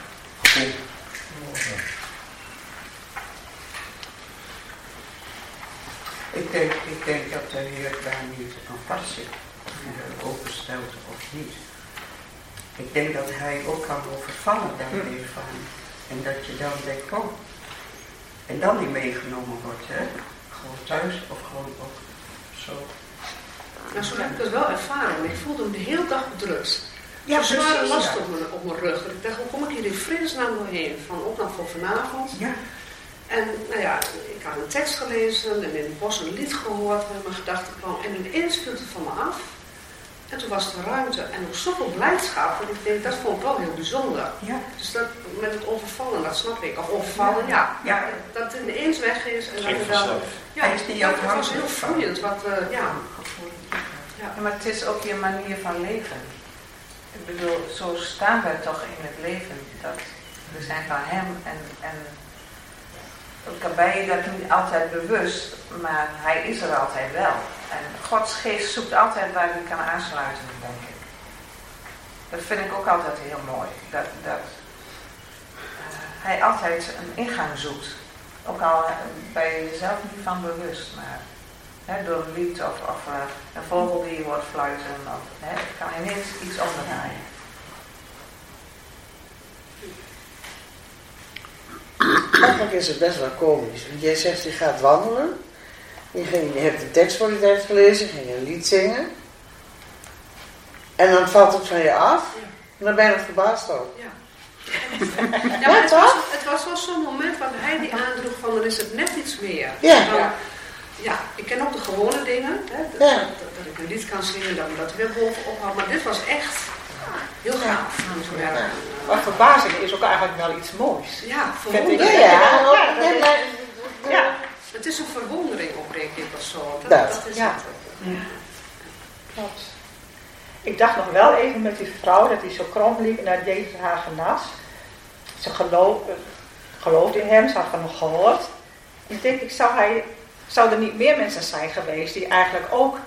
Ja. Ik denk dat de Heer daar niet aan vast zit. Of je openstelt of niet. Ik denk dat hij ook kan overvallen daarmee van. En dat je dan denkt, oh. En dan niet meegenomen wordt, hè. Gewoon thuis of gewoon ook zo. Nou, zo heb ik het wel ervaren. Ik voelde me de hele dag bedrukt. Ja, Zo'n zware precies, last ja. op mijn rug. Dat ik dacht, hoe kom ik hier in vredesnaam doorheen? Van ook nog voor vanavond. Ja. En nou ja, ik had een tekst gelezen en in het bos een lied gehoord waar mijn gedachten kwam. En ineens viel het van me af. En toen was er ruimte en ook zoveel blijdschap. En ik denk, dat vond ik wel heel bijzonder. Ja. Dus dat met het overvallen, dat snap ik. Of overvallen, ja. Dat het ineens weg is. En dat je dan... Ja, hij is niet het was heel vloeiend. Ja, maar het is ook je manier van leven. Ik bedoel, zo staan wij toch in het leven. Dat we zijn van hem en ook ben je dat niet altijd bewust, maar hij is er altijd wel. En Gods geest zoekt altijd waar hij kan aansluiten, denk ik. Dat vind ik ook altijd heel mooi. Dat hij altijd een ingang zoekt. Ook al ben je jezelf niet van bewust, maar door een lied of een vogel die je hoort fluiten. Of, het kan ineens iets omdraaien. Eigenlijk is het best wel komisch. Want jij zegt je gaat wandelen. Je hebt een tekst voor je tijd gelezen. Ging een lied zingen. En dan valt het van je af. En dan ben je nog verbaasd ook. Ja. Ja, maar het was wel zo'n moment waar hij die aandroeg van dan is het net iets meer. Ja, ik ken ook de gewone dingen. Dat ik een lied kan zingen, dat ik dat weer bovenop hou. Maar dit was echt heel gaaf. Maar verbazing is ook eigenlijk wel iets moois. Ja, verwondering. Ja. Het is een verwondering op, denk ik, of zo. Dat is het. Ja. Klopt. Ik dacht nog wel even met die vrouw dat die zo krom liep en dat Jezus haar genas. Ze geloofde in hem, ze had van hem gehoord. Ik denk, zou er niet meer mensen zijn geweest die eigenlijk ook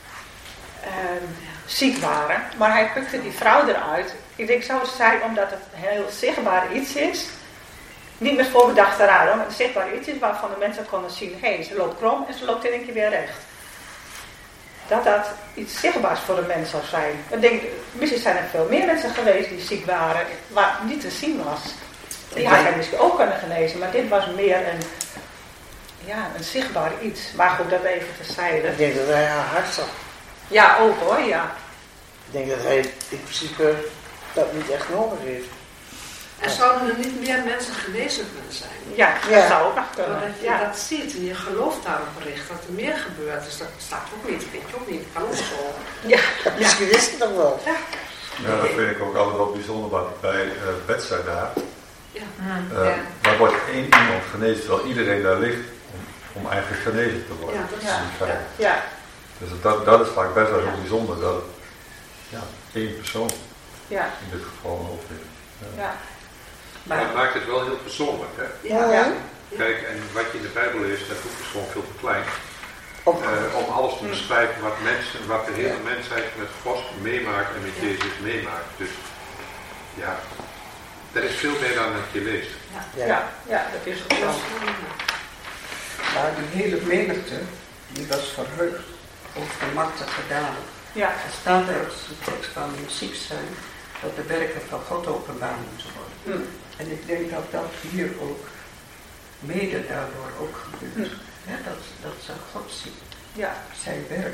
ziek waren. Maar hij pikte die vrouw eruit. Ik denk, zou het zijn omdat het een heel zichtbaar iets is. Niet met voorbedachte raden, maar een zichtbaar iets is waarvan de mensen konden zien, hé, ze loopt krom en ze loopt in één keer weer recht. Dat iets zichtbaars voor de mens zou zijn. Ik denk, misschien zijn er veel meer mensen geweest die ziek waren, waar niet te zien was. Die had hij misschien ook kunnen genezen, maar dit was meer een zichtbaar iets. Maar goed, dat even terzijde. Ik denk dat hij haar hart zag. Ja, ook hoor, ja. Ik denk dat hij in principe dat niet echt nodig heeft. En zouden er niet meer mensen genezen kunnen zijn? Ja, dat zou ook nog kunnen. Doordat je dat ziet en je gelooft daarop richt, dat er meer gebeurt. Dus dat staat ook niet, weet je ook niet. Kan ook zo. Ja, misschien is het nog wel. Ja. Ja, dat vind ik ook altijd wel bijzonder bij Bethesda daar. Ja. Daar wordt één iemand genezen, terwijl iedereen daar ligt om eigenlijk genezen te worden. Ja, dat is in feite. Ja. Dus dat is vaak best wel heel bijzonder, dat het één persoon in dit geval een hoofd heeft. Ja. Maar het maakt het wel heel persoonlijk, hè? Ja. Kijk, en wat je in de Bijbel leest, dat boek is gewoon veel te klein. Om alles te beschrijven wat de hele mensheid met God meemaakt en met Jezus meemaakt. Dus ja, er is veel meer dan dat je leest. Ja, dat is ook wel. Maar die hele menigte, die was verheugd over de machtige daden. Ja. Er staat ergens de tekst van ziek zijn, dat de werken van God openbaar moeten worden. En ik denk dat dat hier ook mede daardoor ook gebeurt. Ja, dat ze God zien. Ja. Zijn werk.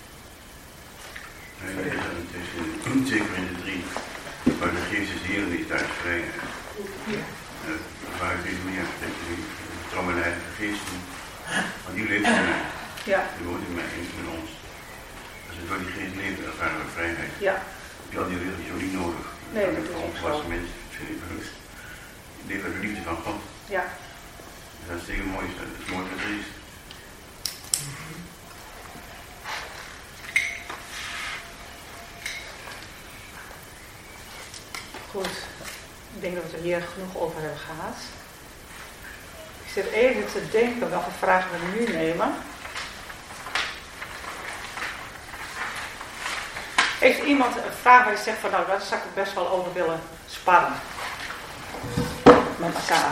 Zeker in de 3, waar de geest is hier en is daar vrij. Waar ik niet meer trouw mijn eigen geest doen. Want die leeft in mij. Ja. Die woont in mij, in ons. Als we door die geest leven, ervaren we vrijheid. Ja. Heb je al die regels ook niet nodig. Nee, dat is ook zo. Mensen, die leven de liefde van God. Ja. Dat is heel mooi, dat is mooi wat er is. Goed, ik denk dat we het hier genoeg over hebben gehad. Ik zit even te denken welke vragen we nu nemen. Heeft iemand een vraag waar je zegt van nou, daar zou ik best wel over willen sparren met elkaar?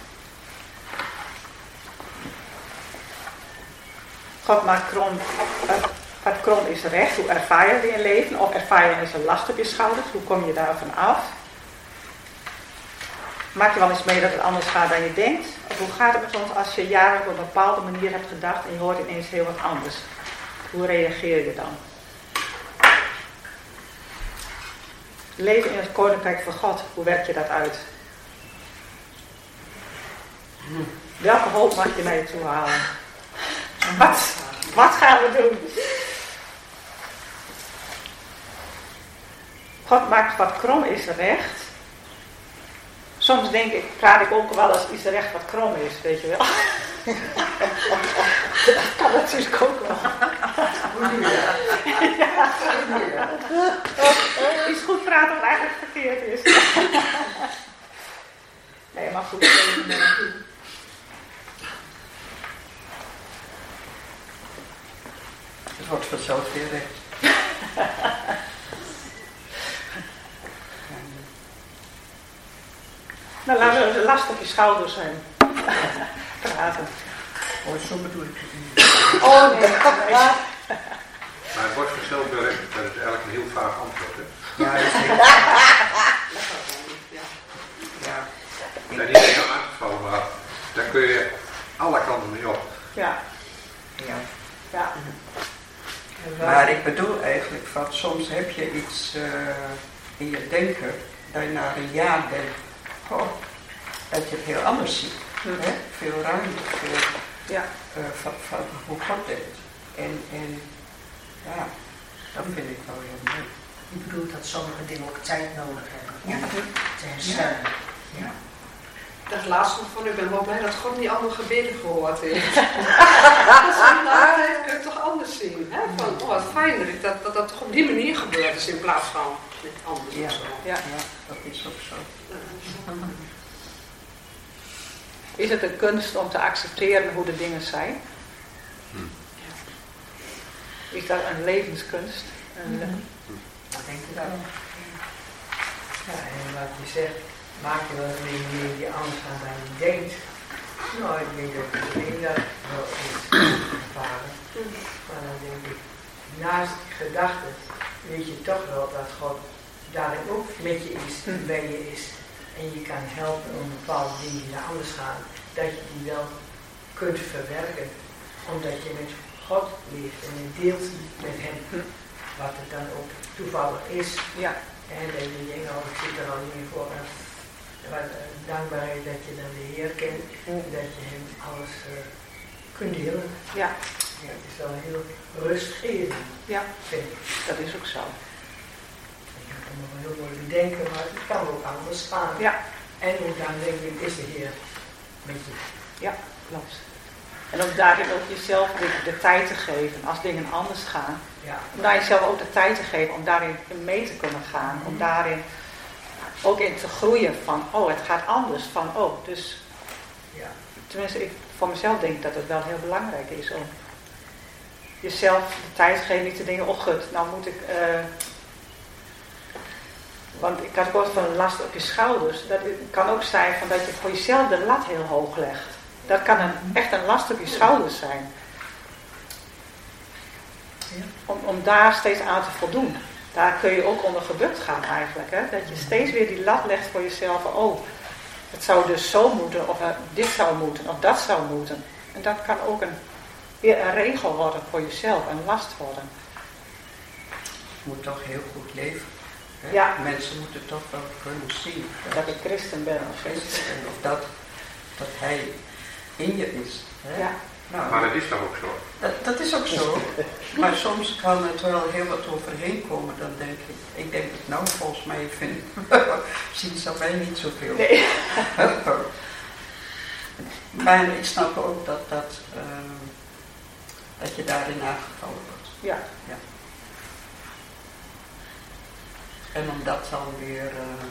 God maakt krom is recht. Hoe ervaar je het in je leven? Of ervaar je eens een last op je schouders? Hoe kom je daarvan af? Maak je wel eens mee dat het anders gaat dan je denkt? Of hoe gaat het met ons als je jaren op een bepaalde manier hebt gedacht en je hoort ineens heel wat anders? Hoe reageer je dan? Leven in het koninkrijk van God, hoe werk je dat uit? Welke hoop mag je naar je toe halen? Wat gaan we doen? God maakt wat krom is recht. Soms praat ik ook wel eens iets recht wat krom is, weet je wel. Dat kan natuurlijk ook wel. Iets goed praten wat eigenlijk verkeerd is. Nee, maar goed. Het wordt vanzelf weer recht. Nou, laten we last op je schouders zijn. Praten. Oh, zo bedoel ik het niet. Oh, nee. Maar het wordt vanzelf weer recht, dat is eigenlijk een heel vaag antwoord, hè? Ja, dat is ja. Ik ben niet heel aangevallen, maar daar kun je alle kanten mee op. Ja. Ja. Maar ik bedoel eigenlijk van, soms heb je iets in je denken, dat je na een jaar denkt, dat je het heel anders ziet. Hè? Veel ruimte, veel van hoe God denkt. En ja, dat vind ik wel heel mooi. Je bedoelt dat sommige dingen ook tijd nodig hebben om Ja. te herstellen. Ja. Ik dacht laatst nog van, ik ben wel blij dat God niet allemaal gebeden gehoord heeft. Dat kun je toch anders zien. Hè? Van, oh wat fijn dat dat toch op die manier gebeurd is in plaats van met anders of zo. Ja, dat is ook zo. Is het een kunst om te accepteren hoe de dingen zijn? Is dat een levenskunst? Wat denk je dan? Ja, en wat je zegt, maak je wel een manier die anders gaat dan je denkt. Nou, ik denk dat iedereen dat wel eens ervaren. Maar dan denk ik, naast gedachten weet je toch wel dat God daarin ook met je is, bij je is. En je kan helpen om bepaalde dingen die naar anders gaan, dat je die wel kunt verwerken. Omdat je met God leeft en je deelt met hem wat het dan ook toevallig is. Ja. En dat je denkt, oh, ik zit er al niet voor. Wat dankbaarheid dat je dan de Heer kent en dat je hem alles kunt delen. Ja. Ja, het is wel heel rustgevend. Ja, vind ik. dat is ook zo. kan het allemaal wel heel mooi bedenken, maar het kan ook anders gaan. Ja. En ook dan denk ik, is de Heer met je. Ja, klopt. En ook daarin ook jezelf de tijd te geven als dingen anders gaan. Ja. Om daar jezelf ook de tijd te geven om daarin mee te kunnen gaan. Om daarin ook in te groeien van, oh, het gaat anders. Van, oh, dus... Ja. Tenminste, ik voor mezelf denk dat het wel heel belangrijk is om jezelf de tijd te geven, niet te denken, oh gut, nou moet ik... Want ik had gehoord van een last op je schouders. Dat kan ook zijn van dat je voor jezelf de lat heel hoog legt. Dat kan echt een last op je schouders zijn. Ja. Om daar steeds aan te voldoen. Daar kun je ook onder gebukt gaan eigenlijk. Hè? Dat je steeds weer die lat legt voor jezelf. Van, oh, het zou dus zo moeten. Of dit zou moeten. Of dat zou moeten. En dat kan ook weer een regel worden voor jezelf. Een last worden. Je moet toch heel goed leven. Hè? Ja. Mensen moeten toch wel kunnen zien. Dat ik christen ben of zoiets. Of dat hij in je is. Hè? Ja. Nou, maar dat is toch ook zo? Dat is ook zo. Maar soms kan het wel heel wat overheen komen. Dan denk ik denk het nou volgens mij zien ze mij niet zoveel. Nee. Maar ik snap ook dat je daarin aangevallen wordt. Ja. Ja. En om dat dan weer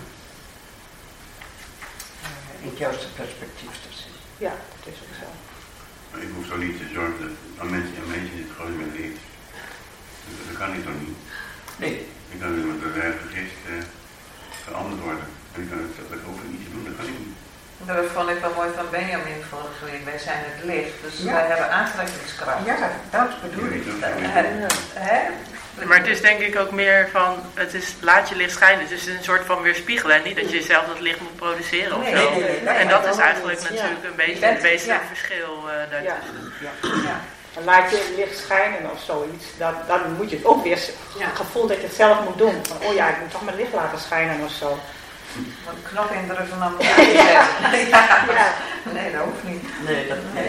in het juiste perspectief te zien. Ja, dat is ook zo. Ik hoef zo niet te zorgen dat aan mensen dit gewoon met leert. Dat kan ik toch niet? Nee. Ik kan met de Heilige Geest veranderd worden. En ik kan het over iets doen, dat kan ik niet. Dat vond ik wel mooi van Benjamin vorige week. Wij zijn het licht, dus Ja. wij hebben aantrekkingskracht. Ja, dat bedoel ik. Maar het is denk ik ook meer van, laat je licht schijnen. Dus het is een soort van weerspiegelen. Niet dat je zelf dat licht moet produceren of zo. Nee, en dat is eigenlijk niet. natuurlijk een beetje het wezenlijke verschil daartussen. Ja. Dan laat je het licht schijnen of zoiets. Dan moet je het ook weer het gevoel dat je het zelf moet doen. Van, oh ja, ik moet toch mijn licht laten schijnen of zo. Een knop indrukken om het aan te zetten. Ja. Nee, dat hoeft niet. Nee.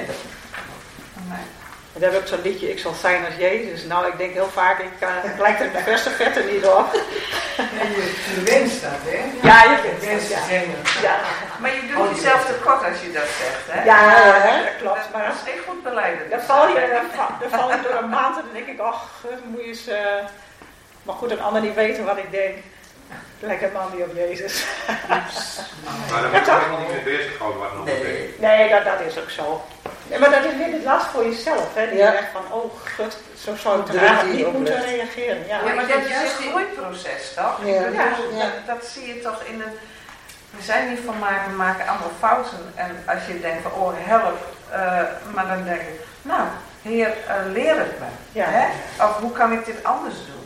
En dan heb ik zo'n liedje, ik zal zijn als Jezus. Nou, ik denk heel vaak, het lijkt er de verse vette niet op. En je wenst dat, hè? Ja, je wenst dat, ja. Ja. Maar je doet jezelf tekort als je dat zegt, hè? Ja, dat klopt. Maar dat is echt goed beleid. Dan val je door een maand en dan denk ik, moet je eens... maar goed, dat anderen niet weten wat ik denk. Lekker man die op Jezus. Maar daar moet je helemaal niet mee bezighouden wat nog denkt. Nee, dat is ook zo. Nee, maar dat is weer het last voor jezelf. Hè? Die zegt van, oh gut, zo zou ik er eigenlijk niet moeten reageren. Ja, maar dat is juist een groeiproces, toch? Dat zie je toch in het... We zijn niet volmaakt, we maken allemaal fouten. En als je denkt van, oh help, maar dan denk ik, nou, Heer, leer het me. Ja. Hè? Of hoe kan ik dit anders doen?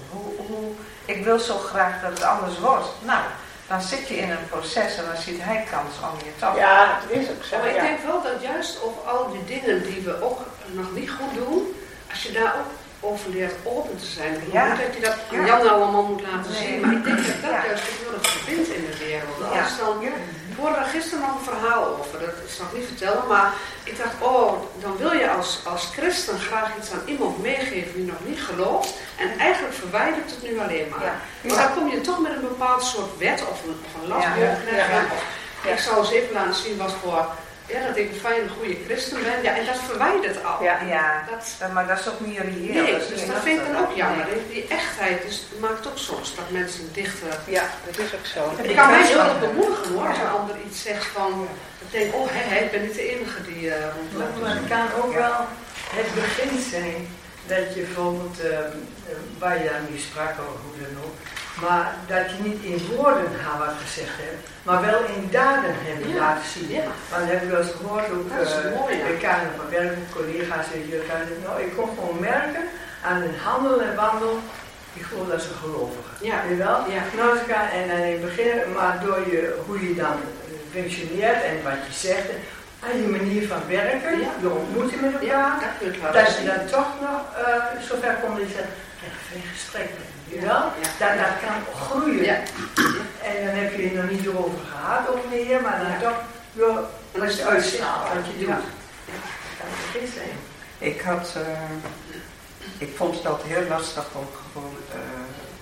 Ik wil zo graag dat het anders wordt. Nou, dan zit je in een proces en dan ziet hij kans om je toch. Ja, dat is ook zo. Maar ik denk wel dat juist over al die dingen die we ook nog niet goed doen, als je daar ook over leert open te zijn. Ik bedoel niet dat je dat aan Jan allemaal moet laten zien, maar ik denk dat dat juist ook heel erg verbindt in de wereld. Als dan, ik hoorde daar gisteren nog een verhaal over, dat is nog niet vertellen, maar ik dacht, dan wil je als christen graag iets aan iemand meegeven die nog niet gelooft en eigenlijk verwijdert het nu alleen maar. Maar dan kom je toch met een bepaald soort wet of een lastboek krijgen. Ik zou eens even laten zien wat voor... Ja, dat ik een fijne, goede christen ben. Ja, en dat verwijdert al. Maar dat is ook niet reëel. Nee, dus dat vind ik dan ook jammer. Die echtheid maakt ook soms dat mensen dichter... Ja, dat is ook zo. Het kan mij heel erg bemoedigen hoor, als een ander iets zegt van... Ik denk, ik ben niet de enige die rondloopt. Maar het kan ook wel het begin zijn dat je bijvoorbeeld, waar je dan niet sprak of hoe dan ook, maar dat je niet in woorden wat gezegd hebt, maar wel in daden hebben laten zien. Ja. Want dat heb ik wel eens gehoord, ook bij Kamer van Werk, collega's en jullie, nou, ik kon gewoon merken aan hun handel en wandel, ik voel dat ze gelovigen. Ja. Weet je wel? Ja. Nou, en dan in het begin, maar door hoe je dan functioneert en wat je zegt, aan je manier van werken, je ontmoeten met elkaar, dat je dan toch nog zover komt dat je zegt, geen gesprek met je wel? Dat kan groeien. Ja. En dan heb je het nog niet over gehad over de Heer, maar dan toch als je uitstraalt wat je doet. Dat kan het begin zijn. Ik vond het altijd heel lastig om gewoon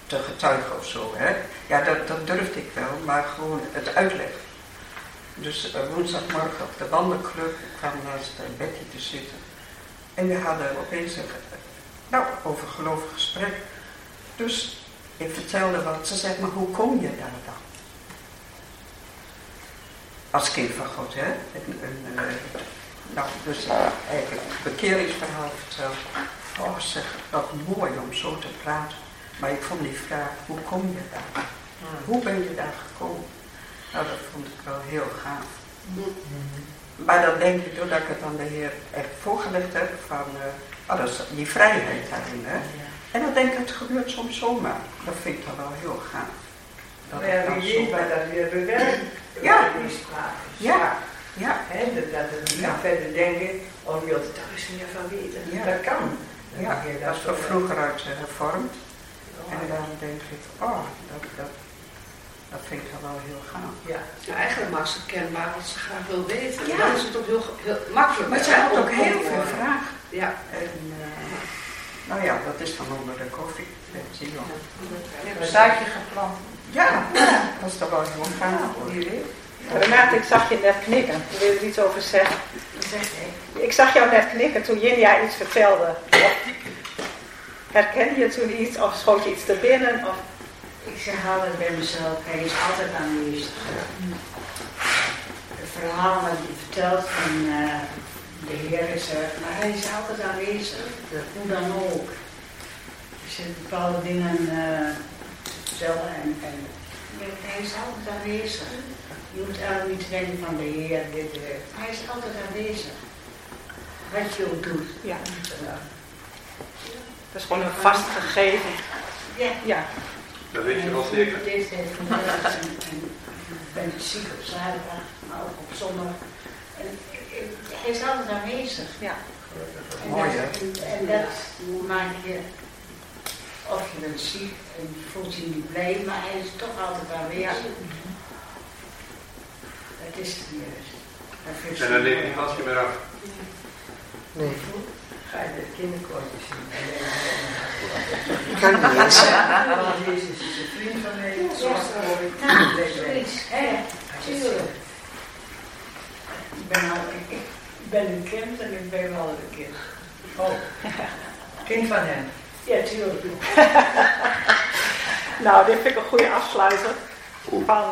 te getuigen of zo. Hè? Ja, dat durfde ik wel, maar gewoon het uitleggen. Dus woensdagmorgen op de wandelclub kwam naast Betty te zitten. En we hadden opeens een overgelovig gesprek. Dus ik vertelde wat. Ze zei, maar hoe kom je daar dan? Als kind van God, hè? Dus eigenlijk een bekeringsverhaal verteld. Oh, zeg, wat mooi om zo te praten. Maar ik vond die vraag, hoe kom je daar? Hoe ben je daar gekomen? Nou, dat vond ik wel heel gaaf. Maar dan denk ik, doordat ik het aan de Heer echt voorgelegd heb, van dat is die vrijheid daarin, hè? En dan denk ik, het gebeurt soms zomaar. Dat vind ik dan wel heel gaaf. Ja, wie weet maar dat weer bewerkt. Ja. Die spraak is. Ja. Ja. He, dat we niet verder denken, oh, je wilt er toch eens meer van weten. Ja. Dat kan. Ja, dat is toch vroeger uit hervormd. En dan denk ik, dat vind ik dan wel heel gaaf. Ja. Ja, eigenlijk maakt ze kenbaar wat ze graag wil weten. Ja. Dan is het ook heel makkelijk. Maar ze had ook heel veel vragen. Ja. En, nou ja, dat is dan onder de koffie. Je hebt een zaadje geplant. Ja, dat is toch wel heel gaaf. Renate, ik zag je net knikken. Wil je er iets over zeggen? Ik zag jou net knikken toen Jinja iets vertelde. Herkende je toen iets of schoot je iets te binnen? Of? Ik zeg altijd bij mezelf, hij is altijd aanwezig. Het verhaal wat je vertelt van de Heer is er, maar hij is altijd aanwezig. Hoe dan ook. Er zitten bepaalde dingen vertellen en hij is altijd aanwezig. Je moet eigenlijk niet denken van de Heer, hij is altijd aanwezig. Wat je ook doet. Ja. Dat is gewoon een vast gegeven. Ja. Dat weet je wel zeker. Ik ben ziek op zaterdag, maar ook op zondag. En hij is altijd aanwezig. Ja. En dat maak je, of je bent ziek en voelt je niet blij, maar hij is toch altijd aanwezig. Dat is het juist. En dan neem je die handje meer af. Nee. Ga je de kinderkoortjes zien. Ik kan niet eens. Jezus is een vriend van mij. Zoiets. Tuurlijk. Ik ben een kind en ik ben wel een kind. Oh. Kind van hem. Ja, tuurlijk. Nou, dit vind ik een goede afsluiter. Van,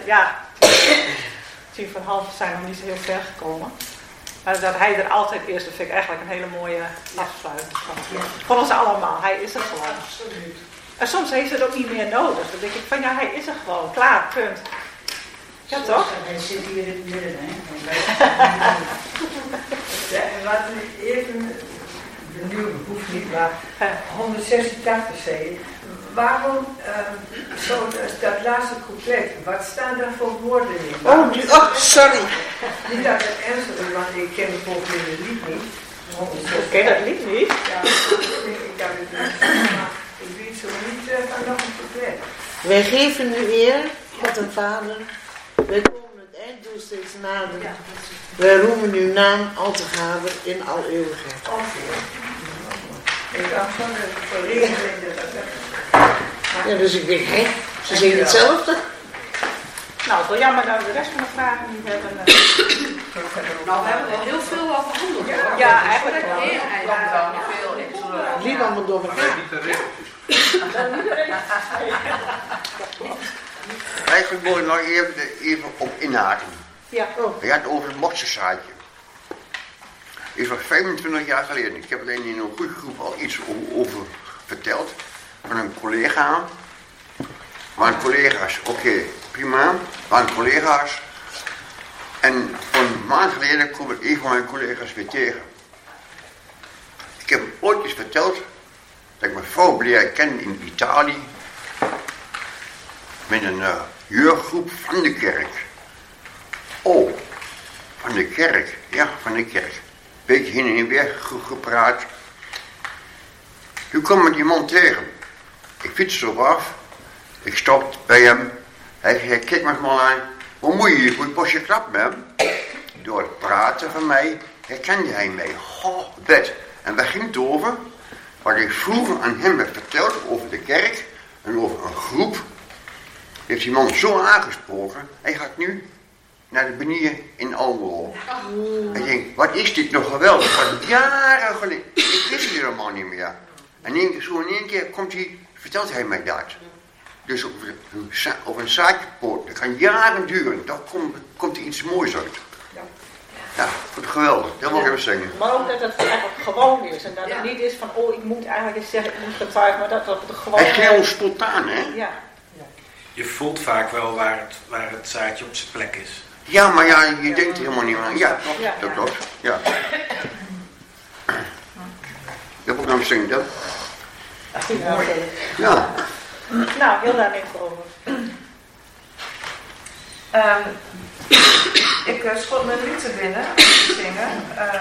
Tien van Halve zijn nog niet zo heel ver gekomen. Maar dat hij er altijd is, dat vind ik eigenlijk een hele mooie afsluiting. Voor ons allemaal, hij is er gewoon. Absoluut. En soms heeft het ook niet meer nodig. Dan denk ik van ja, hij is er gewoon. Klaar, punt. Ja, toch? Hij zit hier in het midden, hè. Laten we even benieuwd, hoeft niet, maar 186 zei je. Waarom dat laatste couplet, wat staan daar voor woorden in? Sorry. Niet dat het ernstig is, want ik ken de volgende lied niet. Ken dat lied niet? Ja, ik heb het niet. Maar ik weet zo niet van nog een couplet. Wij geven u eer, God en Vader. Wij komen het einddoel steeds nader. Wij roemen uw naam al te gader in al eeuwigheid. Ik dacht van de regeling dat dat. Ja, dus ik denk, hé, ze zingen hetzelfde. Nou, het is wel jammer dat we de rest van de vragen niet hebben. Nou, we hebben wel heel veel al behandeld. Ja, eigenlijk wel. Eigenlijk wel nog veel in. Het liep allemaal door elkaar. Eigenlijk wil ik nog even op inhaken. Ja. Je had het over het mosterdzaadje. Is was 25 jaar geleden. Ik heb alleen in een goede groep al iets over verteld. Van een collega. We waren collega's, oké, prima. We waren collega's. En van een maand geleden kwam ik een van mijn collega's weer tegen. Ik heb hem ooit eens verteld dat ik mijn vrouw leren kennen in Italië. Met een jeugdgroep van de kerk. Oh, van de kerk. Ja, van de kerk. Beetje heen en weer gepraat. Toen kwam ik die man tegen. Ik fietste erop af. Ik stopte bij hem. Hij zei, kijk me maar aan. Hoe moet je hier goed postje klap met hem? Door het praten van mij herkende hij mij. Goh, bed. En waar ging het over? Wat ik vroeger aan hem heb verteld over de kerk. En over een groep heeft die man zo aangesproken. Hij gaat nu naar de banier in Almelo. Hij denkt, wat is dit nog geweldig. Van jaren geleden. Ik wist het helemaal niet meer. En in één keer vertelt hij mij dat. Dus over een zaadjepoot. Dat kan jaren duren. Dan komt er iets moois uit. Ja, geweldig. Dat wil ik even zeggen. Maar ook dat het eigenlijk gewoon is. En dat het niet is van, ik moet eigenlijk eens zeggen, ik moet getuigen. Maar dat het gewoon... Het is heel spontaan, hè? Ja. Je voelt vaak wel waar het zaadje op zijn plek is. Ja, maar ja, je denkt er helemaal niet aan. Ja, dat klopt. Ja. Dat wil ik nog zeggen. Dat... Ja. Nou, heel daar even over. Ik schot mijn lied te binnen, zingen.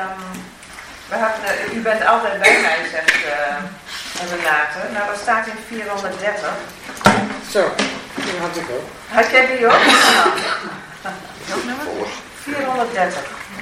U bent altijd bij mij, zegt Renate. Nou, dat staat in 430. Zo, die had ik ook. Had jij die ook? Welk nummer? 430.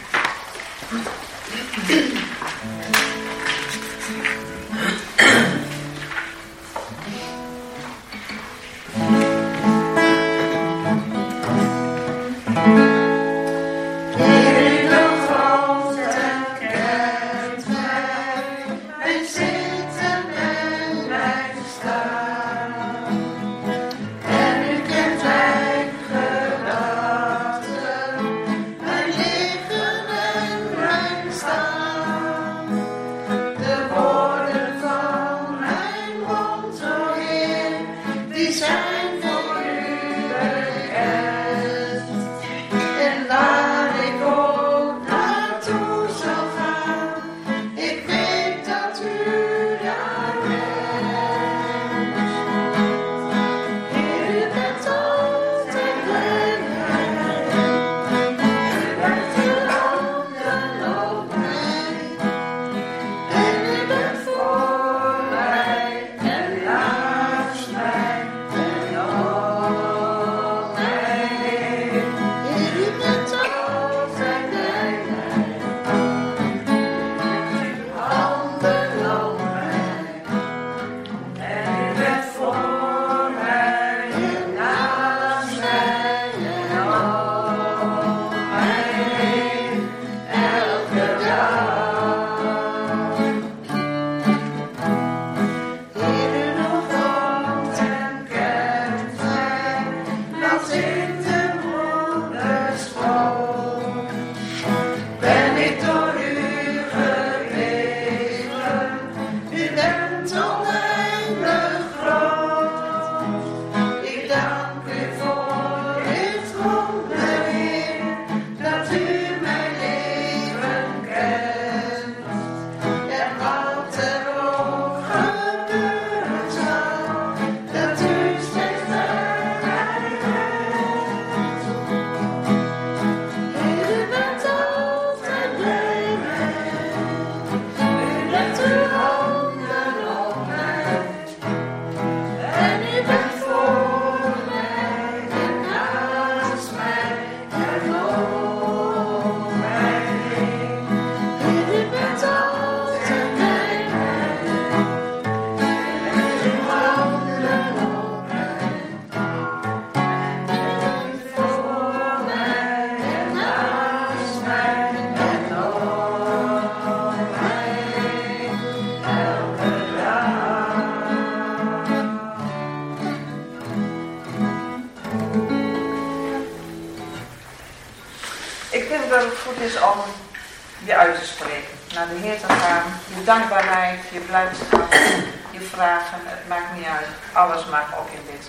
is om je uit te spreken, naar de Heer te gaan, je dankbaarheid, je blijdschap, je vragen, het maakt niet uit, alles mag ook in dit.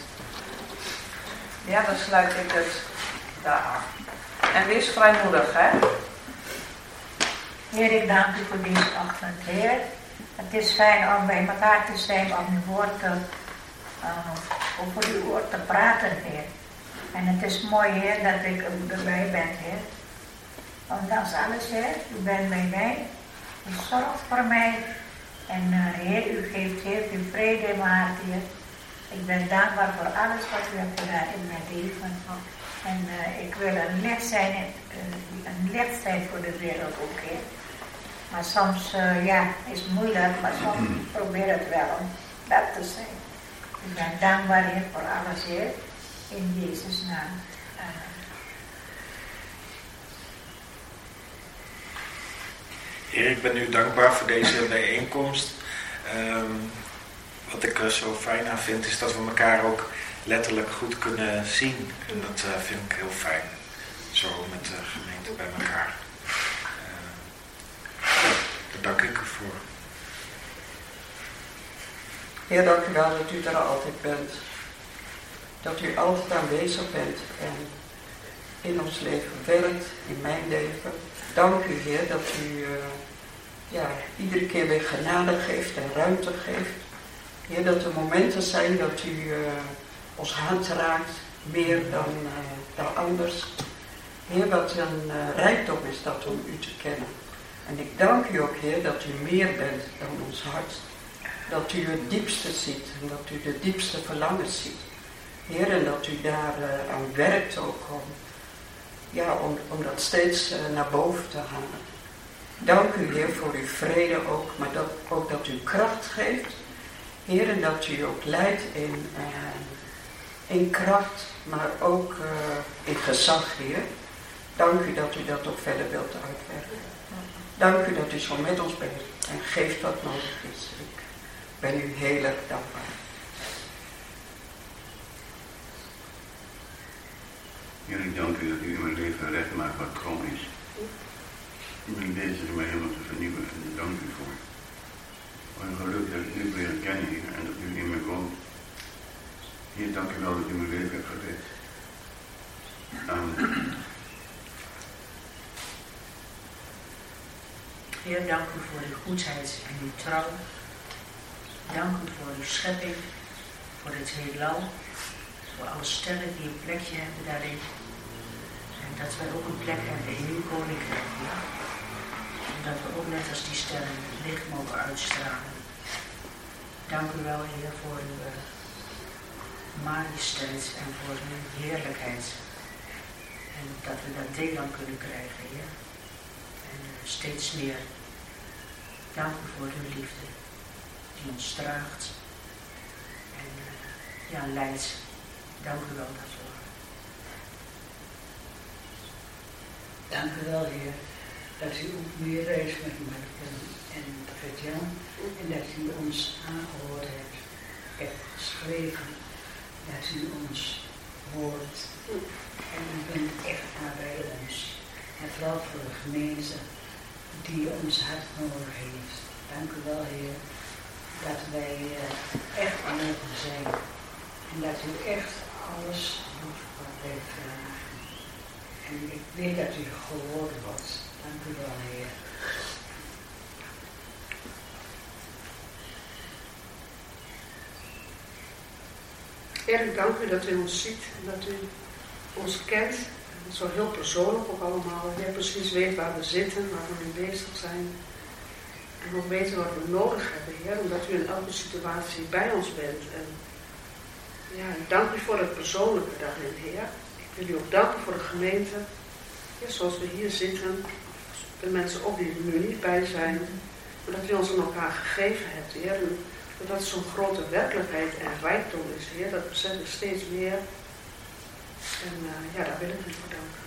Ja, dan sluit ik het daar af. En wees vrijmoedig, hè? Heer, ik dank u voor deze ochtend, Heer. Het is fijn om bij elkaar te zijn, om uw woord te, over uw woord te praten, Heer. En het is mooi, Heer, dat ik erbij ben, Heer. Ondanks alles, Heer, u bent bij mij. U zorgt voor mij. En Heer, u geeft heel veel vrede in mijn hart, Heer. Ik ben dankbaar voor alles wat u hebt gedaan in mijn leven. En ik wil een licht zijn voor de wereld ook, Heer. Maar soms, is het moeilijk, maar soms probeer het wel om dat te zijn. We zijn dankbaar, Heer, voor alles, Heer. In Jezus' naam. Amen. Heer, ik ben u dankbaar voor deze bijeenkomst. Wat ik er zo fijn aan vind, is dat we elkaar ook letterlijk goed kunnen zien. En dat vind ik heel fijn. Zo met de gemeente bij elkaar. Daar dank ik u voor. Heer, dank u wel dat u er altijd bent. Dat u altijd aanwezig bent en in ons leven werkt, in mijn leven. Dank u, Heer, dat u iedere keer weer genade geeft en ruimte geeft. Heer, dat er momenten zijn dat u ons hart raakt, meer dan anders. Heer, wat een rijkdom is dat om u te kennen. En ik dank u ook, Heer, dat u meer bent dan ons hart. Dat u het diepste ziet en dat u de diepste verlangens ziet. Heer, en dat u daar aan werkt ook om dat steeds naar boven te halen. Dank u, Heer, voor uw vrede ook, maar ook dat u kracht geeft. Heer, en dat u ook leidt in kracht, maar ook in gezag, Heer. Dank u dat u dat ook verder wilt uitwerken. Dank u dat u zo met ons bent en geeft wat nodig is. Ik ben u heel erg dankbaar. Heer, ik dank u dat u in mijn leven recht maakt wat krom is. U bent bezig mij helemaal te vernieuwen en ik dank u voor. Wat een geluk dat ik u leren kennen, Heer, en dat u in mij woont. Heer, dank u wel dat u mijn leven hebt gered. Amen. Heer, dank u voor uw goedheid en uw trouw. Dank u voor uw schepping, voor het heelal, voor alle sterren die een plekje hebben daarin. En dat wij ook een plek hebben in uw koninkrijk, Heer. En dat we ook net als die sterren licht mogen uitstralen. Dank u wel, Heer, voor uw majesteit en voor uw heerlijkheid. En dat we daar deel aan kunnen krijgen, Heer. En steeds meer. Dank u voor uw liefde, die ons draagt en leidt. Dank u wel daarvoor. Dank u wel, Heer, dat u ook meer reist met Marten en Gert-Jan en dat u ons aangehoord hebt geschreven, dat u ons hoort en u bent echt aan bij ons. En vooral voor de gemeente die ons hart nodig heeft. Dank u wel, Heer, dat wij echt mogen zijn en dat u echt alles doet wat wij vragen. En ik weet dat u gehoord wordt. Dank u wel, Heer. Heer, ik dank u dat u ons ziet en dat u ons kent. Zo heel persoonlijk ook allemaal. Dat jij precies weet waar we zitten, waar we mee bezig zijn. En ook weten wat we nodig hebben, Heer, omdat u in elke situatie bij ons bent. En ja, ik dank u voor het persoonlijke daarin, Heer. Ik wil u ook danken voor de gemeente. Ja, zoals we hier zitten. De mensen ook die er nu niet bij zijn. Maar dat u ons aan elkaar gegeven hebt, Heer. En dat het zo'n grote werkelijkheid en rijkdom is, Heer. Dat beseffen we steeds meer. En daar wil ik u voor danken.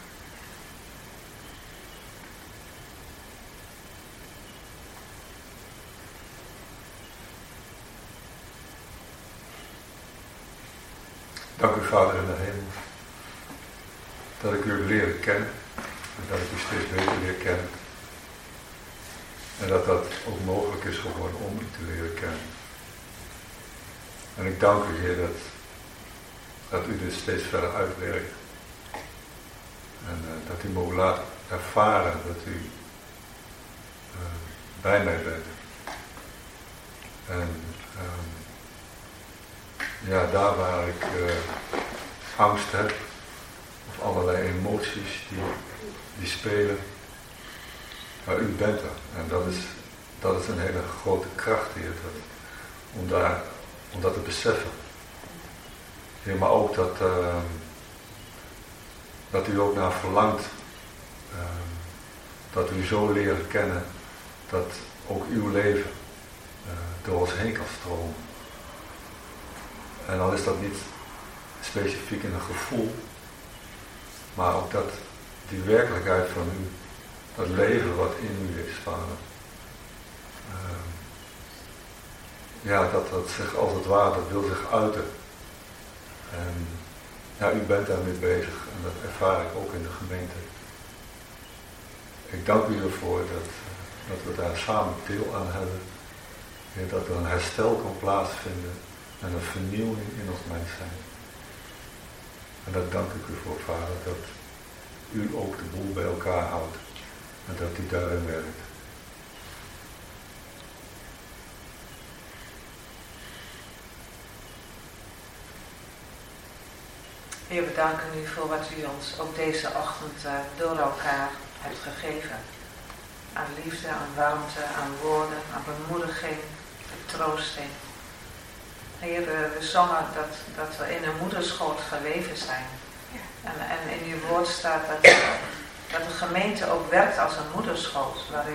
Dank u, Vader in de hemel, dat ik u heb leren kennen en dat ik u steeds beter leer kennen. En dat dat ook mogelijk is geworden om u te leren kennen. En ik dank u, Heer, dat u dit steeds verder uitwerkt. En dat u me ook laat ervaren dat u bij mij bent. En daar waar ik angst heb, of allerlei emoties die spelen, maar u bent er. En dat is een hele grote kracht hier, om dat te beseffen. Ja, maar ook dat u ook naar verlangt, dat u zo leren kennen, dat ook uw leven door ons heen kan stromen. En dan is dat niet specifiek in een gevoel, maar ook dat die werkelijkheid van u, dat leven wat in u is, Vader. Dat zich als het ware, dat wil zich uiten. En ja, u bent daarmee bezig en dat ervaar ik ook in de gemeente. Ik dank u ervoor dat we daar samen deel aan hebben. En dat er een herstel kan plaatsvinden en een vernieuwing in ons mens zijn. En daar dank ik u voor, Vader, dat u ook de boel bij elkaar houdt en dat u daarin werkt. Heer, we danken u voor wat u ons ook deze ochtend door elkaar hebt gegeven. Aan liefde, aan warmte, aan woorden, aan bemoediging, troosting. Heer, we zongen dat we in een moederschoot geweven zijn. En in uw woord staat dat de gemeente ook werkt als een moederschoot, waarin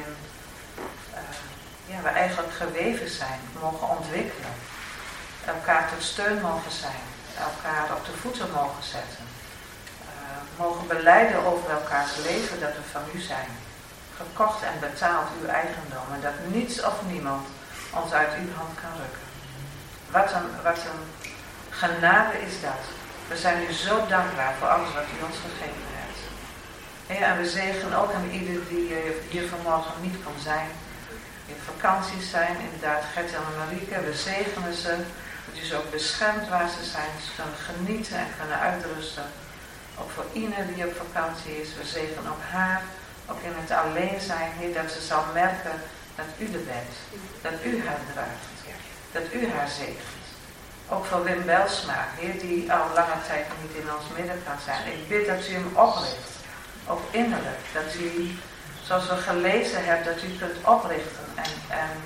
we eigenlijk geweven zijn, mogen ontwikkelen. Elkaar tot steun mogen zijn, elkaar op de voeten mogen zetten. Mogen belijden over elkaars leven dat we van u zijn. Gekocht en betaald uw eigendom en dat niets of niemand ons uit uw hand kan rukken. Wat een genade is dat. We zijn u zo dankbaar voor alles wat u ons gegeven hebt. Ja, en we zegenen ook aan ieder die hier vanmorgen niet kon zijn. Die op vakanties zijn, inderdaad Gert en Marieke. We zegenen ze. Dat u ze ook beschermt waar ze zijn. Ze kunnen genieten en kunnen uitrusten. Ook voor Ine die op vakantie is. We zegenen ook haar. Ook in het alleen zijn. Heer, dat ze zal merken dat u er bent. Dat u haar draagt. Dat u haar zegent. Ook voor Wim Belsma, Heer, die al lange tijd niet in ons midden kan zijn. Ik bid dat u hem opricht. Ook innerlijk. Dat u, zoals we gelezen hebben, dat u kunt oprichten. En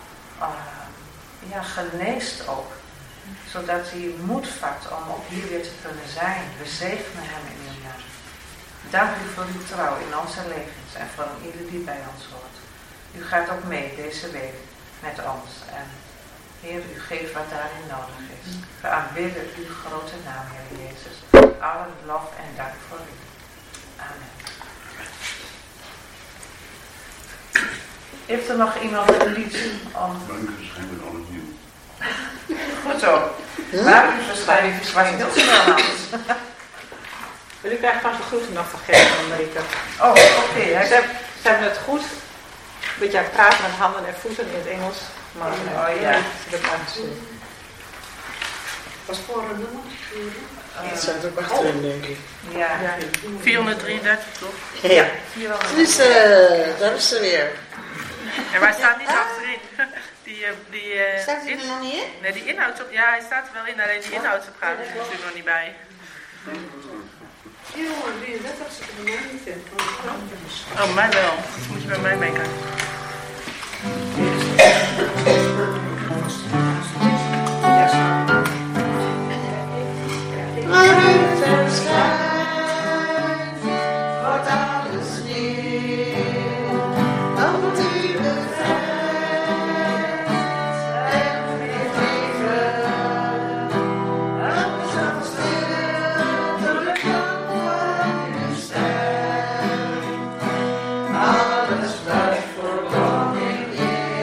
geneest ook. Zodat hij moed vat om ook hier weer te kunnen zijn. We zegenen hem in uw naam. Dank u voor uw trouw in onze levens en voor ieder die bij ons hoort. U gaat ook mee deze week met ons. En Heer, u geeft wat daarin nodig is. We aanbidden uw grote naam, Heer Jezus. Alle lof en dank voor u. Amen. Heeft er nog iemand een lied om... Dank alles nieuw. Goed zo. Maar uw verschijning was heel snel anders. Wil ik eigenlijk vast de groeten nog vergeten, Marieke? Oh, oké. Ze hebben het goed. Een beetje aan het praten met handen en voeten in het Engels. Maar ja. Dat mag zien. Was voor een nummer? Dat staat ook achterin, denk ik. Ja. 433 toch? Ja. Dus daar is ze weer. En wij staan niet achterin. Staat hij er nog niet in? Nee, die inhoudsop... Ja, hij staat er wel in, alleen die inhoudsopgave is er natuurlijk nog niet bij. Ja, 33 zit er bij mij niet in. Oh, mij wel. Dus moet je bij mij meekijken. Wordt alles nieuw, want u bevrijdt en geeft leven. Alles zal stil door de klank van uw stem. Alles blijft voor koning Jezus.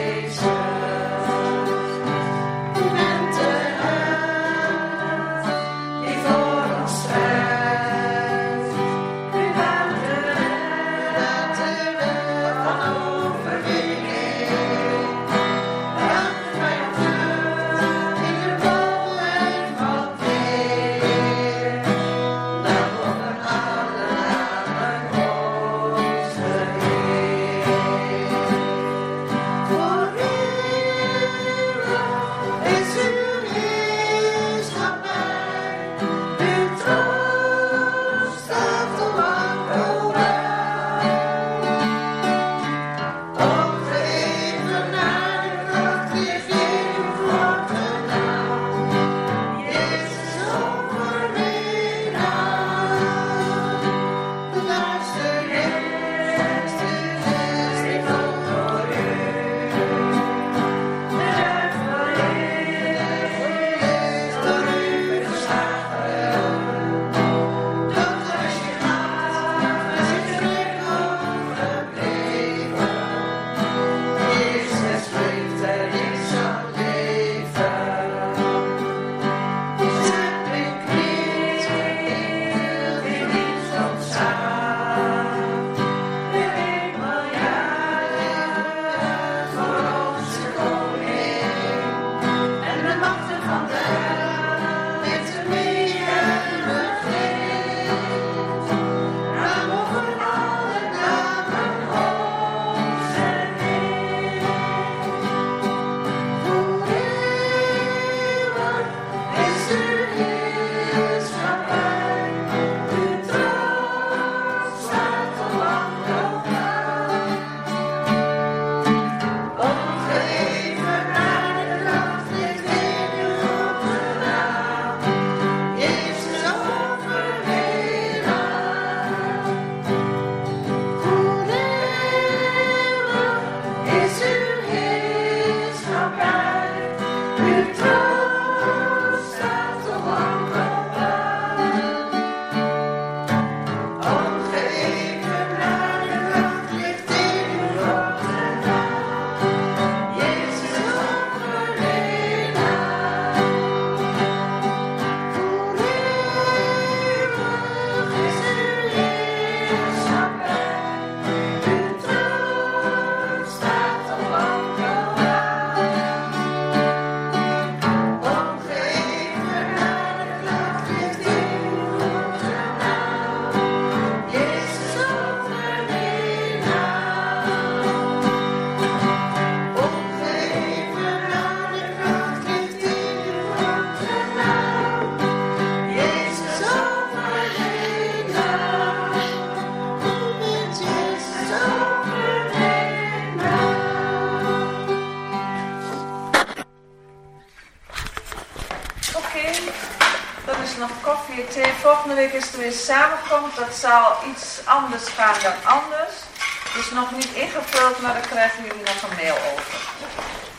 oké. Dat is nog koffie en thee. Volgende week is er weer samenkomst. Dat zal iets anders gaan dan anders. Dus nog niet ingevuld, maar daar krijgen jullie nog een mail over.